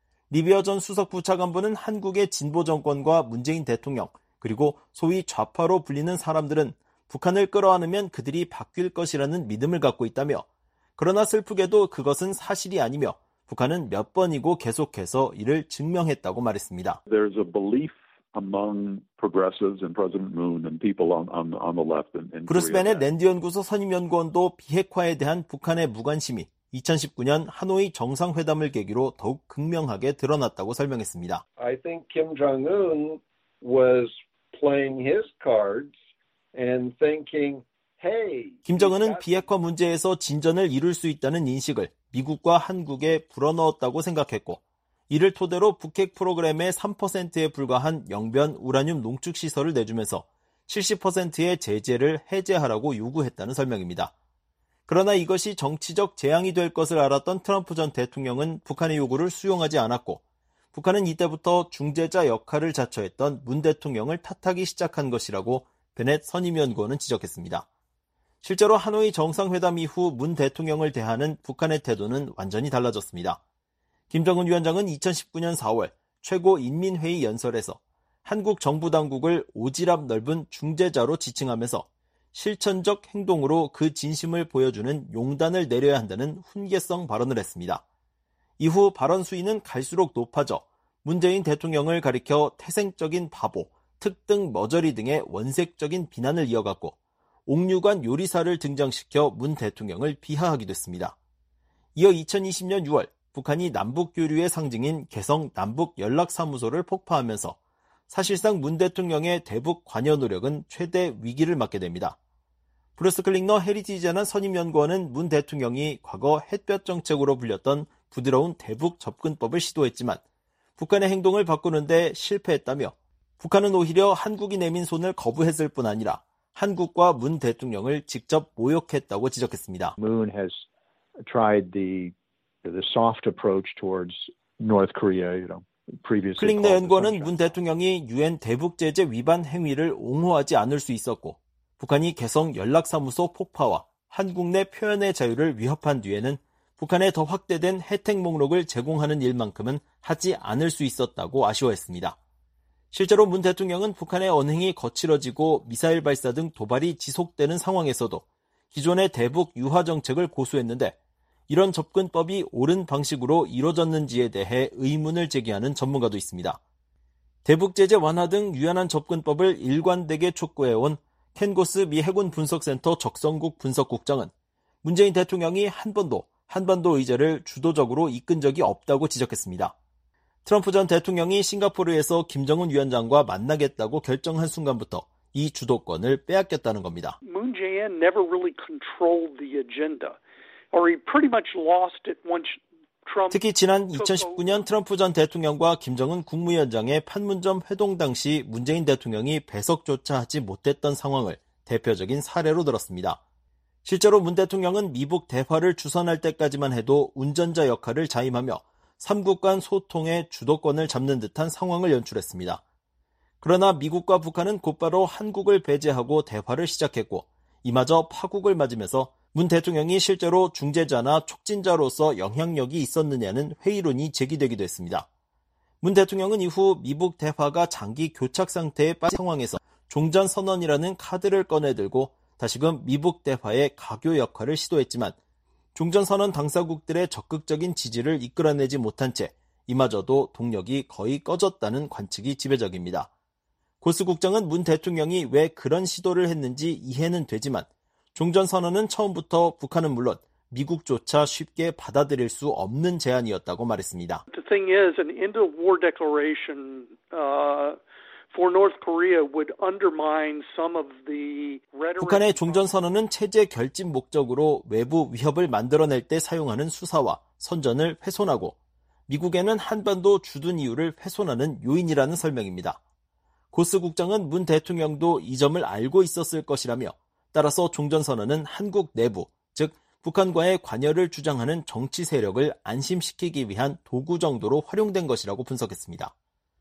리비어 전 수석 부차관보는 한국의 진보 정권과 문재인 대통령 그리고 소위 좌파로 불리는 사람들은 북한을 끌어안으면 그들이 바뀔 것이라는 믿음을 갖고 있다며 그러나 슬프게도 그것은 사실이 아니며 북한은 몇 번이고 계속해서 이를 증명했다고 말했습니다. There's a belief among progressives and President Moon and people on, on, on the left in, in 브루스 벤의 랜드 연구소 선임 연구원도 비핵화에 대한 북한의 무관심이 이천십구 년 하노이 정상회담을 계기로 더욱 극명하게 드러났다고 설명했습니다. I think Kim Jong-un was playing his cards and thinking, hey. 김정은은 비핵화 문제에서 진전을 이룰 수 있다는 인식을 미국과 한국에 불어넣었다고 생각했고, 이를 토대로 북핵 프로그램의 삼 퍼센트에 불과한 영변 우라늄 농축 시설을 내주면서 칠십 퍼센트의 제재를 해제하라고 요구했다는 설명입니다. 그러나 이것이 정치적 재앙이 될 것을 알았던 트럼프 전 대통령은 북한의 요구를 수용하지 않았고, 북한은 이때부터 중재자 역할을 자처했던 문 대통령을 탓하기 시작한 것이라고 베넷 선임연구원은 지적했습니다. 실제로 하노이 정상회담 이후 문 대통령을 대하는 북한의 태도는 완전히 달라졌습니다. 김정은 위원장은 이천십구 년 사월 최고인민회의 연설에서 한국 정부 당국을 오지랖 넓은 중재자로 지칭하면서 실천적 행동으로 그 진심을 보여주는 용단을 내려야 한다는 훈계성 발언을 했습니다. 이후 발언 수위는 갈수록 높아져 문재인 대통령을 가리켜 태생적인 바보, 특등 머저리 등의 원색적인 비난을 이어갔고, 옥류관 요리사를 등장시켜 문 대통령을 비하하기도 했습니다. 이어 이천이십 년 유월 북한이 남북교류의 상징인 개성 남북연락사무소를 폭파하면서 사실상 문 대통령의 대북 관여 노력은 최대 위기를 맞게 됩니다. 브루스 클링너 헤리티지 재단 선임연구원은 문 대통령이 과거 햇볕 정책으로 불렸던 부드러운 대북 접근법을 시도했지만 북한의 행동을 바꾸는데 실패했다며, 북한은 오히려 한국이 내민 손을 거부했을 뿐 아니라 한국과 문 대통령을 직접 모욕했다고 지적했습니다. Moon has tried the the soft approach towards North Korea, you know. 클링너 연구원은 문 대통령이 유엔 대북 제재 위반 행위를 옹호하지 않을 수 있었고, 북한이 개성 연락사무소 폭파와 한국 내 표현의 자유를 위협한 뒤에는 북한에 더 확대된 혜택 목록을 제공하는 일만큼은 하지 않을 수 있었다고 아쉬워했습니다. 실제로 문 대통령은 북한의 언행이 거칠어지고 미사일 발사 등 도발이 지속되는 상황에서도 기존의 대북 유화 정책을 고수했는데, 이런 접근법이 옳은 방식으로 이루어졌는지에 대해 의문을 제기하는 전문가도 있습니다. 대북 제재 완화 등 유연한 접근법을 일관되게 촉구해온 켄고스 미 해군 분석센터 적성국 분석국장은 문재인 대통령이 한 번도 한반도 의제를 주도적으로 이끈 적이 없다고 지적했습니다. 트럼프 전 대통령이 싱가포르에서 김정은 위원장과 만나겠다고 결정한 순간부터 이 주도권을 빼앗겼다는 겁니다. Moon Jae-in never really controlled the agenda. Or he pretty much lost it once Trump. 특히 지난 이천십구 년 트럼프 전 대통령과 김정은 국무위원장의 판문점 회동 당시 문재인 대통령이 배석조차 하지 못했던 상황을 대표적인 사례로 들었습니다. 실제로 문 대통령은 미북 대화를 주선할 때까지만 해도 운전자 역할을 자임하며 삼국 간 소통의 주도권을 잡는 듯한 상황을 연출했습니다. 그러나 미국과 북한은 곧바로 한국을 배제하고 대화를 시작했고, 이마저 파국을 맞으면서 문 대통령이 실제로 중재자나 촉진자로서 영향력이 있었느냐는 회의론이 제기되기도 했습니다. 문 대통령은 이후 미북 대화가 장기 교착 상태에 빠진 상황에서 종전선언이라는 카드를 꺼내들고 다시금 미북 대화의 가교 역할을 시도했지만, 종전선언 당사국들의 적극적인 지지를 이끌어내지 못한 채 이마저도 동력이 거의 꺼졌다는 관측이 지배적입니다. 고스 국장은 문 대통령이 왜 그런 시도를 했는지 이해는 되지만, 종전선언은 처음부터 북한은 물론 미국조차 쉽게 받아들일 수 없는 제안이었다고 말했습니다. The thing is, an end of war declaration uh, for North Korea would undermine some of the rhetoric. 북한의 종전선언은 체제 결집 목적으로 외부 위협을 만들어낼 때 사용하는 수사와 선전을 훼손하고, 미국에는 한반도 주둔 이유를 훼손하는 요인이라는 설명입니다. 고스 국장은 문 대통령도 이 점을 알고 있었을 것이라며, 따라서 종전선언은 한국 내부, 즉 북한과의 관여를 주장하는 정치 세력을 안심시키기 위한 도구 정도로 활용된 것이라고 분석했습니다.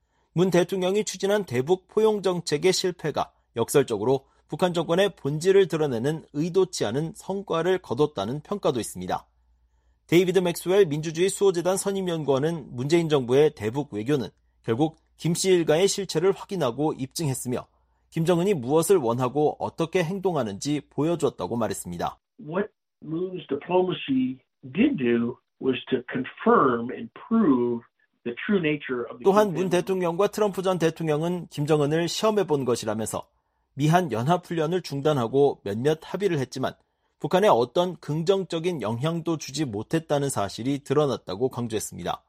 문 대통령이 추진한 대북 포용 정책의 실패가 역설적으로 북한 정권의 본질을 드러내는 의도치 않은 성과를 거뒀다는 평가도 있습니다. 데이비드 맥스웰 민주주의 수호재단 선임연구원은 문재인 정부의 대북 외교는 결국 김씨 일가의 실체를 확인하고 입증했으며, 김정은이 무엇을 원하고 어떻게 행동하는지 보여줬다고 말했습니다. What Moon's diplomacy did do was to confirm and prove the true nature of the. 또한 문 대통령과 트럼프 전 대통령은 김정은을 시험해 본 것이라면서 미한 연합훈련을 중단하고 몇몇 합의를 했지만 북한에 어떤 긍정적인 영향도 주지 못했다는 사실이 드러났다고 강조했습니다.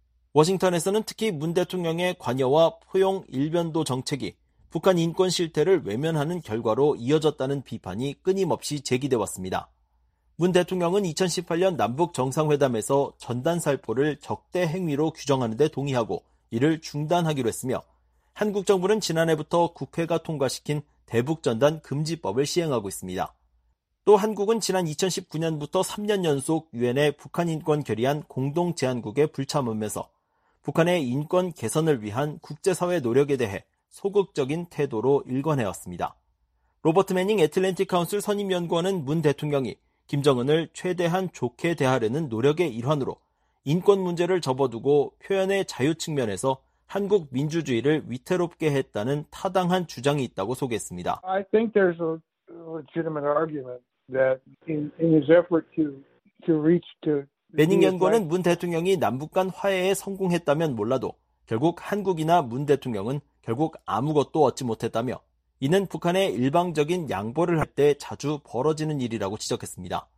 워싱턴에서는 특히 문 대통령의 관여와 포용 일변도 정책이 북한 인권 실태를 외면하는 결과로 이어졌다는 비판이 끊임없이 제기돼 왔습니다. 문 대통령은 이천십팔 년 남북 정상회담에서 전단 살포를 적대 행위로 규정하는 데 동의하고 이를 중단하기로 했으며 한국 정부는 지난해부터 국회가 통과시킨 대북전단 금지법을 시행하고 있습니다. 또 한국은 지난 이천십구 년부터 삼 년 연속 유엔에 북한 인권 결의안 공동 제안국에 불참하면서 북한의 인권 개선을 위한 국제사회 노력에 대해 소극적인 태도로 일관해왔습니다. 로버트 매닝 애틀랜틱 카운슬 선임연구원은 문 대통령이 김정은을 최대한 좋게 대하려는 노력의 일환으로 인권 문제를 접어두고 표현의 자유 측면에서 한국 민주주의를 위태롭게 했다는 타당한 주장이 있다고 소개했습니다. I think there's a legitimate argument that in, in his effort to to reach to 매닝 연구원은 문 대통령이 남북 간 화해에 성공했다면 몰라도 결국 한국이나 문 대통령은 결국 아무것도 얻지 못했다며 이는 북한의 일방적인 양보를 할 때 자주 벌어지는 일이라고 지적했습니다.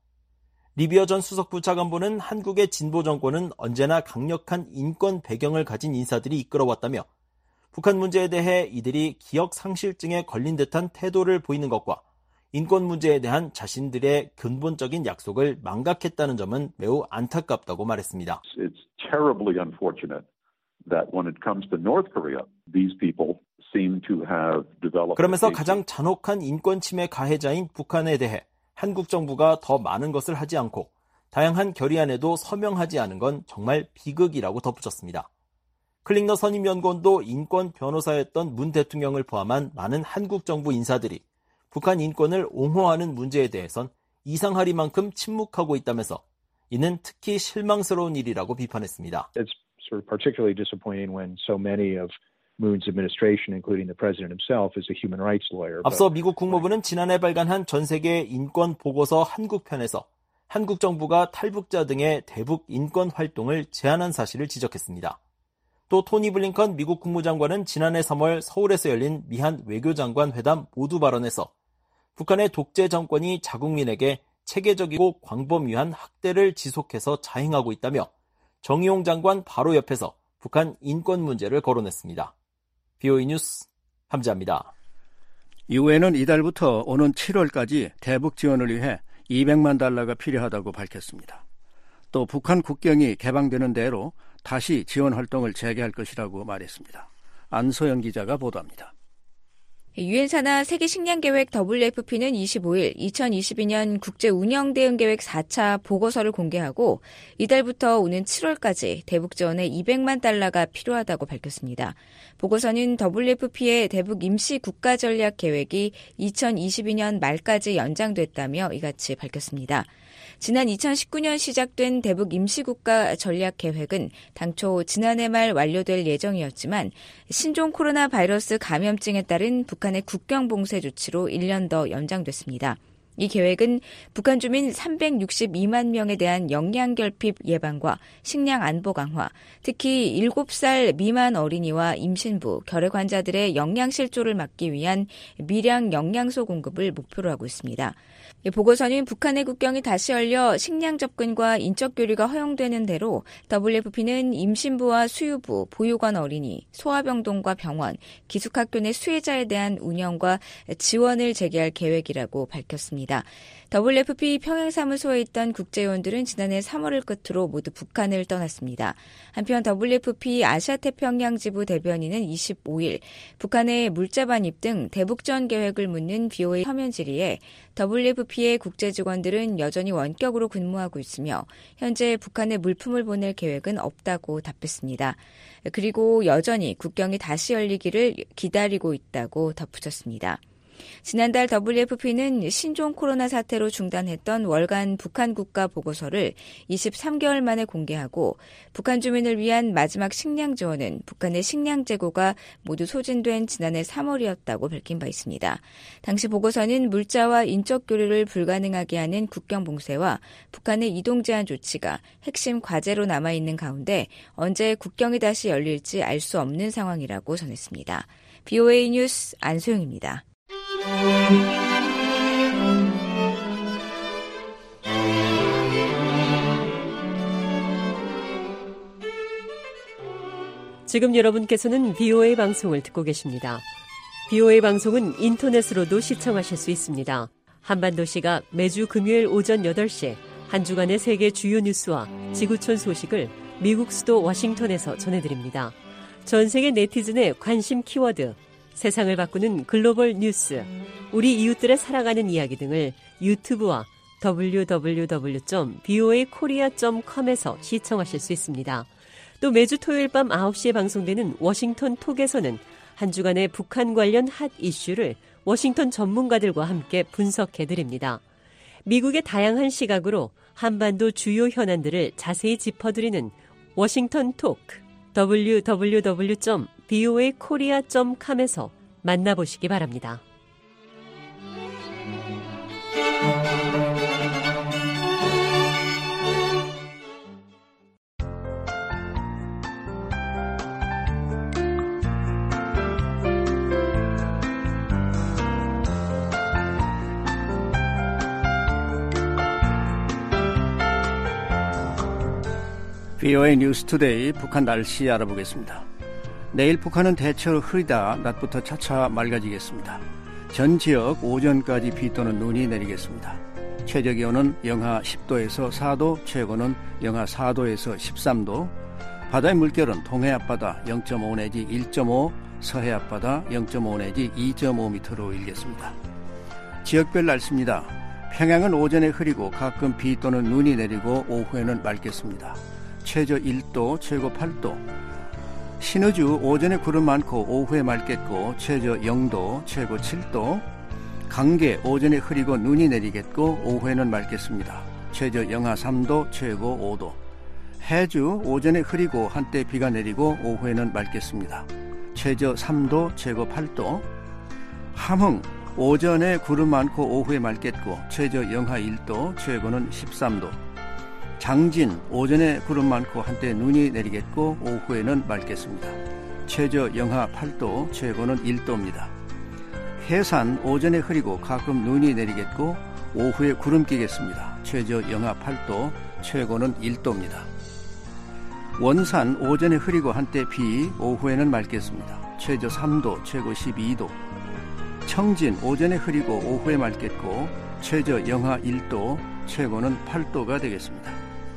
리비어 전 수석부 차관보는 한국의 진보 정권은 언제나 강력한 인권 배경을 가진 인사들이 이끌어왔다며 북한 문제에 대해 이들이 기억 상실증에 걸린 듯한 태도를 보이는 것과 인권 문제에 대한 자신들의 근본적인 약속을 망각했다는 점은 매우 안타깝다고 말했습니다. It's terribly unfortunate that when it comes to North Korea, these people seem to have developed. 그러면서 가장 잔혹한 인권 침해 가해자인 북한에 대해 한국 정부가 더 많은 것을 하지 않고 다양한 결의안에도 서명하지 않은 건 정말 비극이라고 덧붙였습니다. 클링너 선임연구원도 인권 변호사였던 문 대통령을 포함한 많은 한국 정부 인사들이 북한 인권을 옹호하는 문제에 대해선 이상하리만큼 침묵하고 있다면서 이는 특히 실망스러운 일이라고 비판했습니다. It's sort of particularly disappointing when so many of Moon's administration, including the president himself, is a human rights lawyer. 앞서 미국 국무부는 지난해 발간한 전 세계 인권 보고서 한국 편에서 한국 정부가 탈북자 등의 대북 인권 활동을 제한한 사실을 지적했습니다. 또 토니 블링컨 미국 국무장관은 지난해 삼월 서울에서 열린 미한 외교장관 회담 모두 발언에서 북한의 독재 정권이 자국민에게 체계적이고 광범위한 학대를 지속해서 자행하고 있다며 정의용 장관 바로 옆에서 북한 인권 문제를 거론했습니다. 비오이 뉴스 함지아입니다. 유엔은 이달부터 오는 칠월까지 대북 지원을 위해 이백만 달러가 필요하다고 밝혔습니다. 또 북한 국경이 개방되는 대로 다시 지원 활동을 재개할 것이라고 말했습니다. 안소영 기자가 보도합니다. 유엔 산하 세계식량계획 더블유에프피는 이십오일 이천이십이 년 국제운영대응계획 사 차 보고서를 공개하고 이달부터 오는 칠월까지 대북 지원에 이백만 달러가 필요하다고 밝혔습니다. 보고서는 더블유에프피의 대북 임시 국가전략계획이 이천이십이 년 말까지 연장됐다며 이같이 밝혔습니다. 지난 이천십구 년 시작된 대북 임시국가 전략계획은 당초 지난해 말 완료될 예정이었지만 신종 코로나 바이러스 감염증에 따른 북한의 국경 봉쇄 조치로 일 년 더 연장됐습니다. 이 계획은 북한 주민 삼백육십이만 명에 대한 영양결핍 예방과 식량 안보 강화, 특히 일곱 살 미만 어린이와 임신부, 결핵 환자들의 영양실조를 막기 위한 미량 영양소 공급을 목표로 하고 있습니다. 보고서는 북한의 국경이 다시 열려 식량 접근과 인적 교류가 허용되는 대로 더블유에프피는 임신부와 수유부, 보육원 어린이, 소아병동과 병원, 기숙학교 내 수혜자에 대한 운영과 지원을 재개할 계획이라고 밝혔습니다. 더블유에프피 평양사무소에 있던 국제요원들은 지난해 삼월을 끝으로 모두 북한을 떠났습니다. 한편 더블유에프피 아시아태평양지부 대변인은 이십오일 북한의 물자 반입 등 대북지원 계획을 묻는 비오에이 서면 질의에 더블유에프피의 국제직원들은 여전히 원격으로 근무하고 있으며 현재 북한에 물품을 보낼 계획은 없다고 답했습니다. 그리고 여전히 국경이 다시 열리기를 기다리고 있다고 덧붙였습니다. 지난달 더블유에프피는 신종 코로나 사태로 중단했던 월간 북한 국가 보고서를 이십삼 개월 만에 공개하고 북한 주민을 위한 마지막 식량 지원은 북한의 식량 재고가 모두 소진된 지난해 삼월이었다고 밝힌 바 있습니다. 당시 보고서는 물자와 인적 교류를 불가능하게 하는 국경 봉쇄와 북한의 이동 제한 조치가 핵심 과제로 남아있는 가운데 언제 국경이 다시 열릴지 알 수 없는 상황이라고 전했습니다. 비오에이 뉴스 안소영입니다. 지금 여러분께서는 비오에이 방송을 듣고 계십니다. 비오에이 방송은 인터넷으로도 시청하실 수 있습니다. 한반도 시각 매주 금요일 오전 여덟 시 한 주간의 세계 주요 뉴스와 지구촌 소식을 미국 수도 워싱턴에서 전해드립니다. 전 세계 네티즌의 관심 키워드, 세상을 바꾸는 글로벌 뉴스, 우리 이웃들의 살아가는 이야기 등을 유튜브와 더블유 더블유 더블유 점 비오에이 코리아 점 컴에서 시청하실 수 있습니다. 또 매주 토요일 밤 아홉 시에 방송되는 워싱턴 톡에서는 한 주간의 북한 관련 핫 이슈를 워싱턴 전문가들과 함께 분석해드립니다. 미국의 다양한 시각으로 한반도 주요 현안들을 자세히 짚어드리는 워싱턴 톡, 더블유 더블유 더블유 점 비오에이 코리아 점 컴에서 만나보시기 바랍니다. 비오에이 뉴스투데이 북한 날씨 알아보겠습니다. 내일 북한은 대체로 흐리다 낮부터 차차 맑아지겠습니다. 전 지역 오전까지 비 또는 눈이 내리겠습니다. 최저기온은 영하 십 도에서 사 도, 최고는 영하 사 도에서 십삼 도, 바다의 물결은 동해 앞바다 영 점 오 내지 일 점 오, 서해 앞바다 영 점 오 내지 이 점 오 미터로 일겠습니다. 지역별 날씨입니다. 평양은 오전에 흐리고 가끔 비 또는 눈이 내리고 오후에는 맑겠습니다. 최저 일 도, 최고 팔 도. 신의주 오전에 구름 많고 오후에 맑겠고 최저 영 도, 최고 칠 도. 강계 오전에 흐리고 눈이 내리겠고 오후에는 맑겠습니다. 최저 영하 삼 도, 최고 오 도. 해주 오전에 흐리고 한때 비가 내리고 오후에는 맑겠습니다. 최저 삼 도, 최고 팔 도. 함흥 오전에 구름 많고 오후에 맑겠고 최저 영하 일 도, 최고는 십삼 도. 장진 오전에 구름 많고 한때 눈이 내리겠고 오후에는 맑겠습니다. 최저 영하 팔 도, 최고는 일 도입니다. 해산 오전에 흐리고 가끔 눈이 내리겠고 오후에 구름 끼겠습니다. 최저 영하 팔 도, 최고는 일 도입니다. 원산 오전에 흐리고 한때 비, 오후에는 맑겠습니다. 최저 삼 도, 최고 십이 도. 청진 오전에 흐리고 오후에 맑겠고 최저 영하 일 도, 최고는 팔 도가 되겠습니다.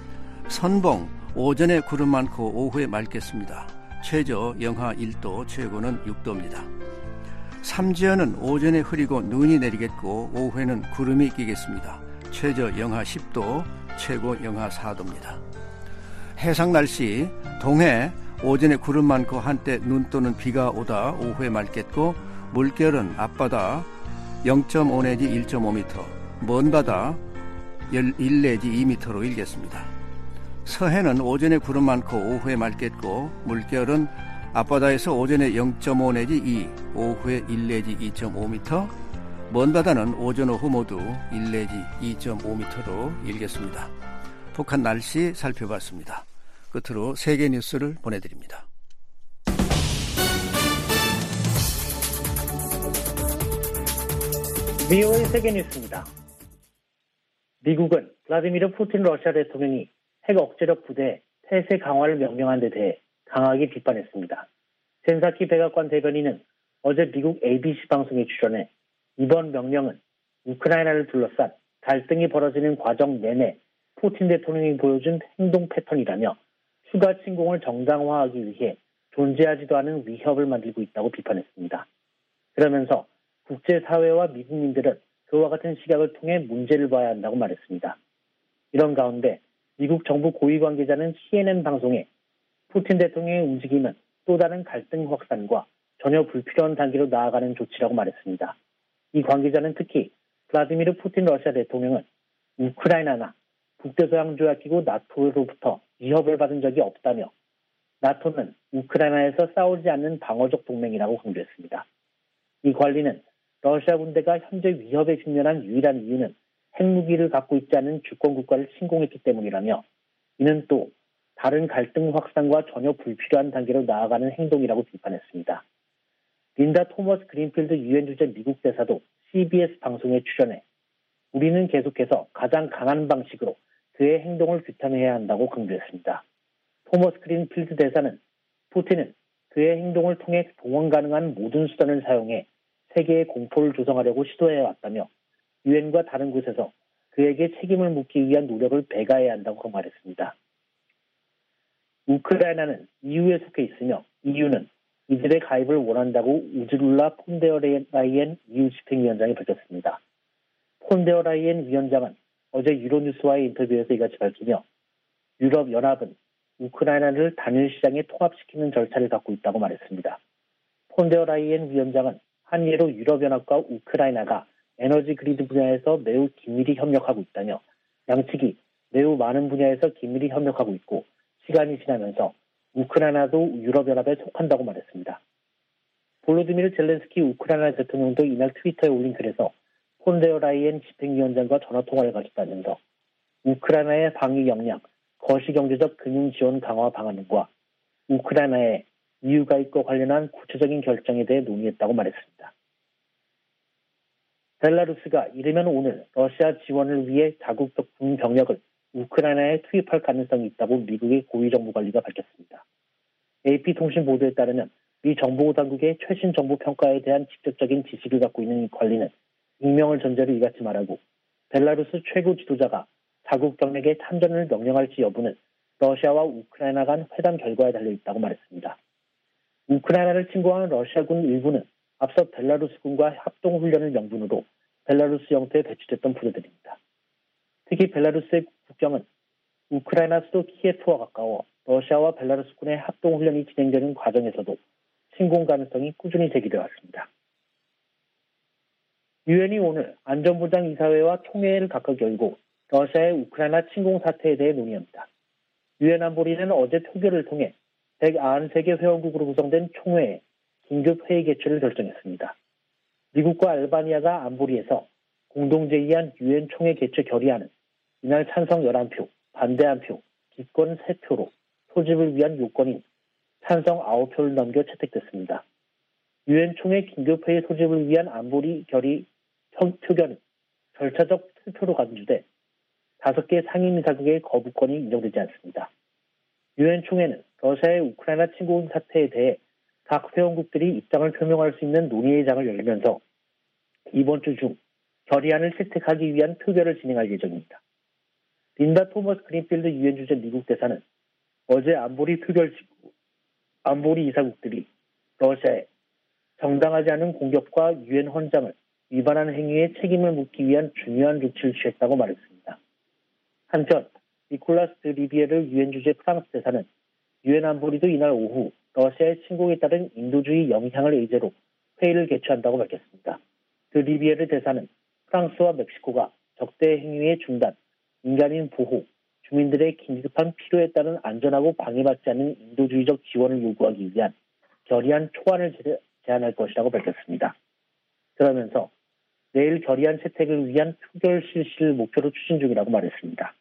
선봉 오전에 구름 많고 오후에 맑겠습니다. 최저 영하 일 도, 최고는 육 도입니다. 삼지연은 오전에 흐리고 눈이 내리겠고 오후에는 구름이 끼겠습니다. 최저 영하 십 도, 최고 영하 사 도입니다. 해상 날씨 동해 오전에 구름 많고 한때 눈 또는 비가 오다 오후에 맑겠고 물결은 앞바다 영 점 오 내지 일 점 오 미터, 먼 바다 일 내지 이 미터로 일겠습니다. 서해는 오전에 구름 많고 오후에 맑겠고 물결은 앞바다에서 오전에 영 점 오 내지 이, 오후에 일 내지 이 점 오 미터, 먼 바다는 오전 오후 모두 일 내지 이 점 오 미터로 일겠습니다. 북한 날씨 살펴봤습니다. 끝으로 세계 뉴스를 보내드립니다. 비오에이 세계 뉴스입니다. 미국은 블라디미르 푸틴 러시아 대통령이 핵 억제력 부대 폐쇄 강화를 명령한 데 대해 강하게 비판했습니다. 젠사키 백악관 대변인은 어제 미국 에이비씨 방송에 출연해 이번 명령은 우크라이나를 둘러싼 갈등이 벌어지는 과정 내내 푸틴 대통령이 보여준 행동 패턴이라며 추가 침공을 정당화하기 위해 존재하지도 않은 위협을 만들고 있다고 비판했습니다. 그러면서 국제사회와 미국민들은 그와 같은 시각을 통해 문제를 봐야 한다고 말했습니다. 이런 가운데 미국 정부 고위 관계자는 씨엔엔 방송에 푸틴 대통령의 움직임은 또 다른 갈등 확산과 전혀 불필요한 단계로 나아가는 조치라고 말했습니다. 이 관계자는 특히 블라디미르 푸틴 러시아 대통령은 우크라이나나 북대서양조약기구 나토로부터 위협을 받은 적이 없다며 나토는 우크라이나에서 싸우지 않는 방어적 동맹이라고 강조했습니다. 이 관리는 러시아 군대가 현재 위협에 직면한 유일한 이유는 핵무기를 갖고 있지 않은 주권 국가를 침공했기 때문이라며 이는 또 다른 갈등 확산과 전혀 불필요한 단계로 나아가는 행동이라고 비판했습니다. 린다 토머스 그린필드 유엔 주재 미국 대사도 씨비에스 방송에 출연해 우리는 계속해서 가장 강한 방식으로 그의 행동을 규탄해야 한다고 강조했습니다. 토머스 그린필드 대사는 푸틴은 그의 행동을 통해 동원 가능한 모든 수단을 사용해 세계의 공포를 조성하려고 시도해왔다며 유엔과 다른 곳에서 그에게 책임을 묻기 위한 노력을 배가해야 한다고 말했습니다. 우크라이나는 이유에 속해 있으며 이유는 이들의 가입을 원한다고 우즈룰라 폰데어라이엔 이유 집행위원장이 밝혔습니다. 폰데어라이엔 위원장은 어제 유로뉴스와의 인터뷰에서 이같이 밝히며 유럽연합은 우크라이나를 단일 시장에 통합시키는 절차를 갖고 있다고 말했습니다. 폰데어라이엔 위원장은 한 예로 유럽연합과 우크라이나가 에너지 그리드 분야에서 매우 긴밀히 협력하고 있다며 양측이 매우 많은 분야에서 긴밀히 협력하고 있고 시간이 지나면서 우크라이나도 유럽연합에 속한다고 말했습니다. 볼로디미르 젤렌스키 우크라이나 대통령도 이날 트위터에 올린 글에서 폰데어라이엔 집행위원장과 전화통화를 가졌다면서 우크라이나의 방위 역량, 거시경제적 금융 지원 강화 방안과 우크라이나의 이유 가입과 관련한 구체적인 결정에 대해 논의했다고 말했습니다. 벨라루스가 이르면 오늘 러시아 지원을 위해 자국적 군 병력을 우크라이나에 투입할 가능성이 있다고 미국의 고위정보관리가 밝혔습니다. 에이피통신 보도에 따르면 미 정보당국의 최신 정보 평가에 대한 직접적인 지식을 갖고 있는 이 관리는 익명을 전제로 이같이 말하고 벨라루스 최고 지도자가 자국 병력의 참전을 명령할지 여부는 러시아와 우크라이나 간 회담 결과에 달려있다고 말했습니다. 우크라이나를 침공한 러시아군 일부는 앞서 벨라루스군과 합동훈련을 명분으로 벨라루스 영토에 배치됐던 부대들입니다. 특히 벨라루스의 국경은 우크라이나 수도 키예프와 가까워 러시아와 벨라루스군의 합동훈련이 진행되는 과정에서도 침공 가능성이 꾸준히 제기되어 왔습니다. 유엔이 오늘 안전보장이사회와 총회를 각각 열고 러시아의 우크라이나 침공 사태에 대해 논의합니다. 유엔 안보리는 어제 표결을 통해 백구십삼 개 회원국으로 구성된 총회에 긴급 회의 개최를 결정했습니다. 미국과 알바니아가 안보리에서 공동 제의한 유엔 총회 개최 결의안은 이날 찬성 열한 표, 반대 한 표, 기권 세 표로 소집을 위한 요건인 찬성 아홉 표를 넘겨 채택됐습니다. 유엔 총회 긴급회의 소집을 위한 안보리 결의 표결은 절차적 투표로 간주돼 다섯 개 상임이사국의 거부권이 인정되지 않습니다. 유엔 총회는 러시아의 우크라이나 침공 사태에 대해 각 회원국들이 입장을 표명할 수 있는 논의의 장을 열면서 이번 주 중 결의안을 채택하기 위한 표결을 진행할 예정입니다. 린다 토머스 그린필드 유엔 주재 미국 대사는 어제 안보리 표결 직후 안보리 이사국들이 러시아에 정당하지 않은 공격과 유엔 헌장을 위반한 행위에 책임을 묻기 위한 중요한 조치를 취했다고 말했습니다. 한편 니콜라스 리비에르 유엔 주재 프랑스 대사는 유엔 안보리도 이날 오후 러시아의 침공에 따른 인도주의 영향을 의제로 회의를 개최한다고 밝혔습니다. 그 리비에르 대사는 프랑스와 멕시코가 적대 행위의 중단, 인간인 보호, 주민들의 긴급한 필요에 따른 안전하고 방해받지 않는 인도주의적 지원을 요구하기 위한 결의안 초안을 제안할 것이라고 밝혔습니다. 그러면서 내일 결의안 채택을 위한 표결 실시를 목표로 추진 중이라고 말했습니다.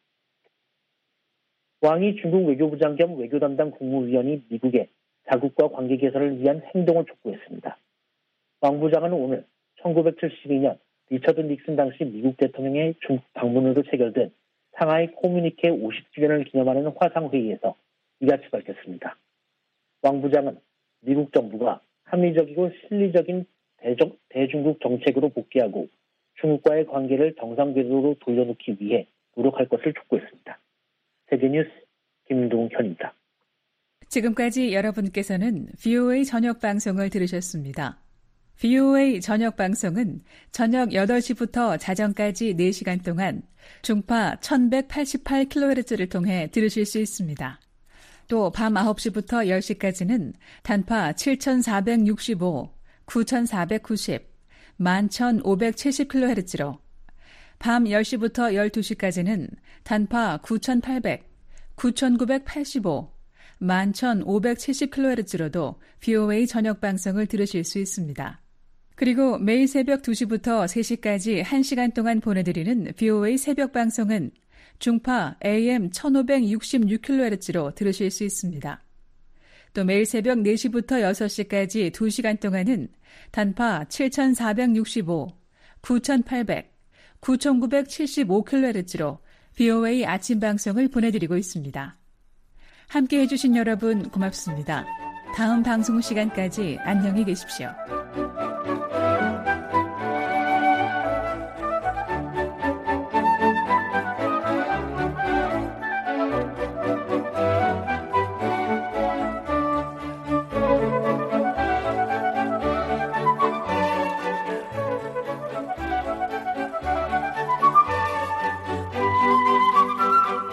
왕이 중국 외교부장 겸 외교담당 국무위원이 미국에 자국과 관계 개선을 위한 행동을 촉구했습니다. 왕 부장은 오늘 천구백칠십이 년 리처드 닉슨 당시 미국 대통령의 중국 방문으로 체결된 상하이 코뮤니케 오십 주년을 기념하는 화상회의에서 이같이 밝혔습니다. 왕 부장은 미국 정부가 합리적이고 실리적인 대중, 대중국 정책으로 복귀하고 중국과의 관계를 정상 궤도로 돌려놓기 위해 노력할 것을 촉구했습니다. 세계뉴스 김동현입니다. 지금까지 여러분께서는 브이오에이 저녁 방송을 들으셨습니다. 브이오에이 저녁 방송은 저녁 여덟 시부터 자정까지 네 시간 동안 중파 천백팔십팔 킬로헤르츠를 통해 들으실 수 있습니다. 또 밤 아홉 시부터 열 시까지는 단파 칠천사백육십오, 구천사백구십, 만 천오백칠십 킬로헤르츠로 밤 열 시부터 열두 시까지는 단파 구천팔백, 구천구백팔십오, 만 천오백칠십 킬로헤르츠로도 브이오에이 저녁 방송을 들으실 수 있습니다. 그리고 매일 새벽 두 시부터 세 시까지 한 시간 동안 보내드리는 브이오에이 새벽 방송은 중파 에이엠 천오백육십육 킬로헤르츠로 들으실 수 있습니다. 또 매일 새벽 네 시부터 여섯 시까지 두 시간 동안은 단파 칠천사백육십오, 구천팔백, 구천구백칠십오 킬로헤르츠로 브이오에이 아침 방송을 보내드리고 있습니다. 함께해 주신 여러분 고맙습니다. 다음 방송 시간까지 안녕히 계십시오.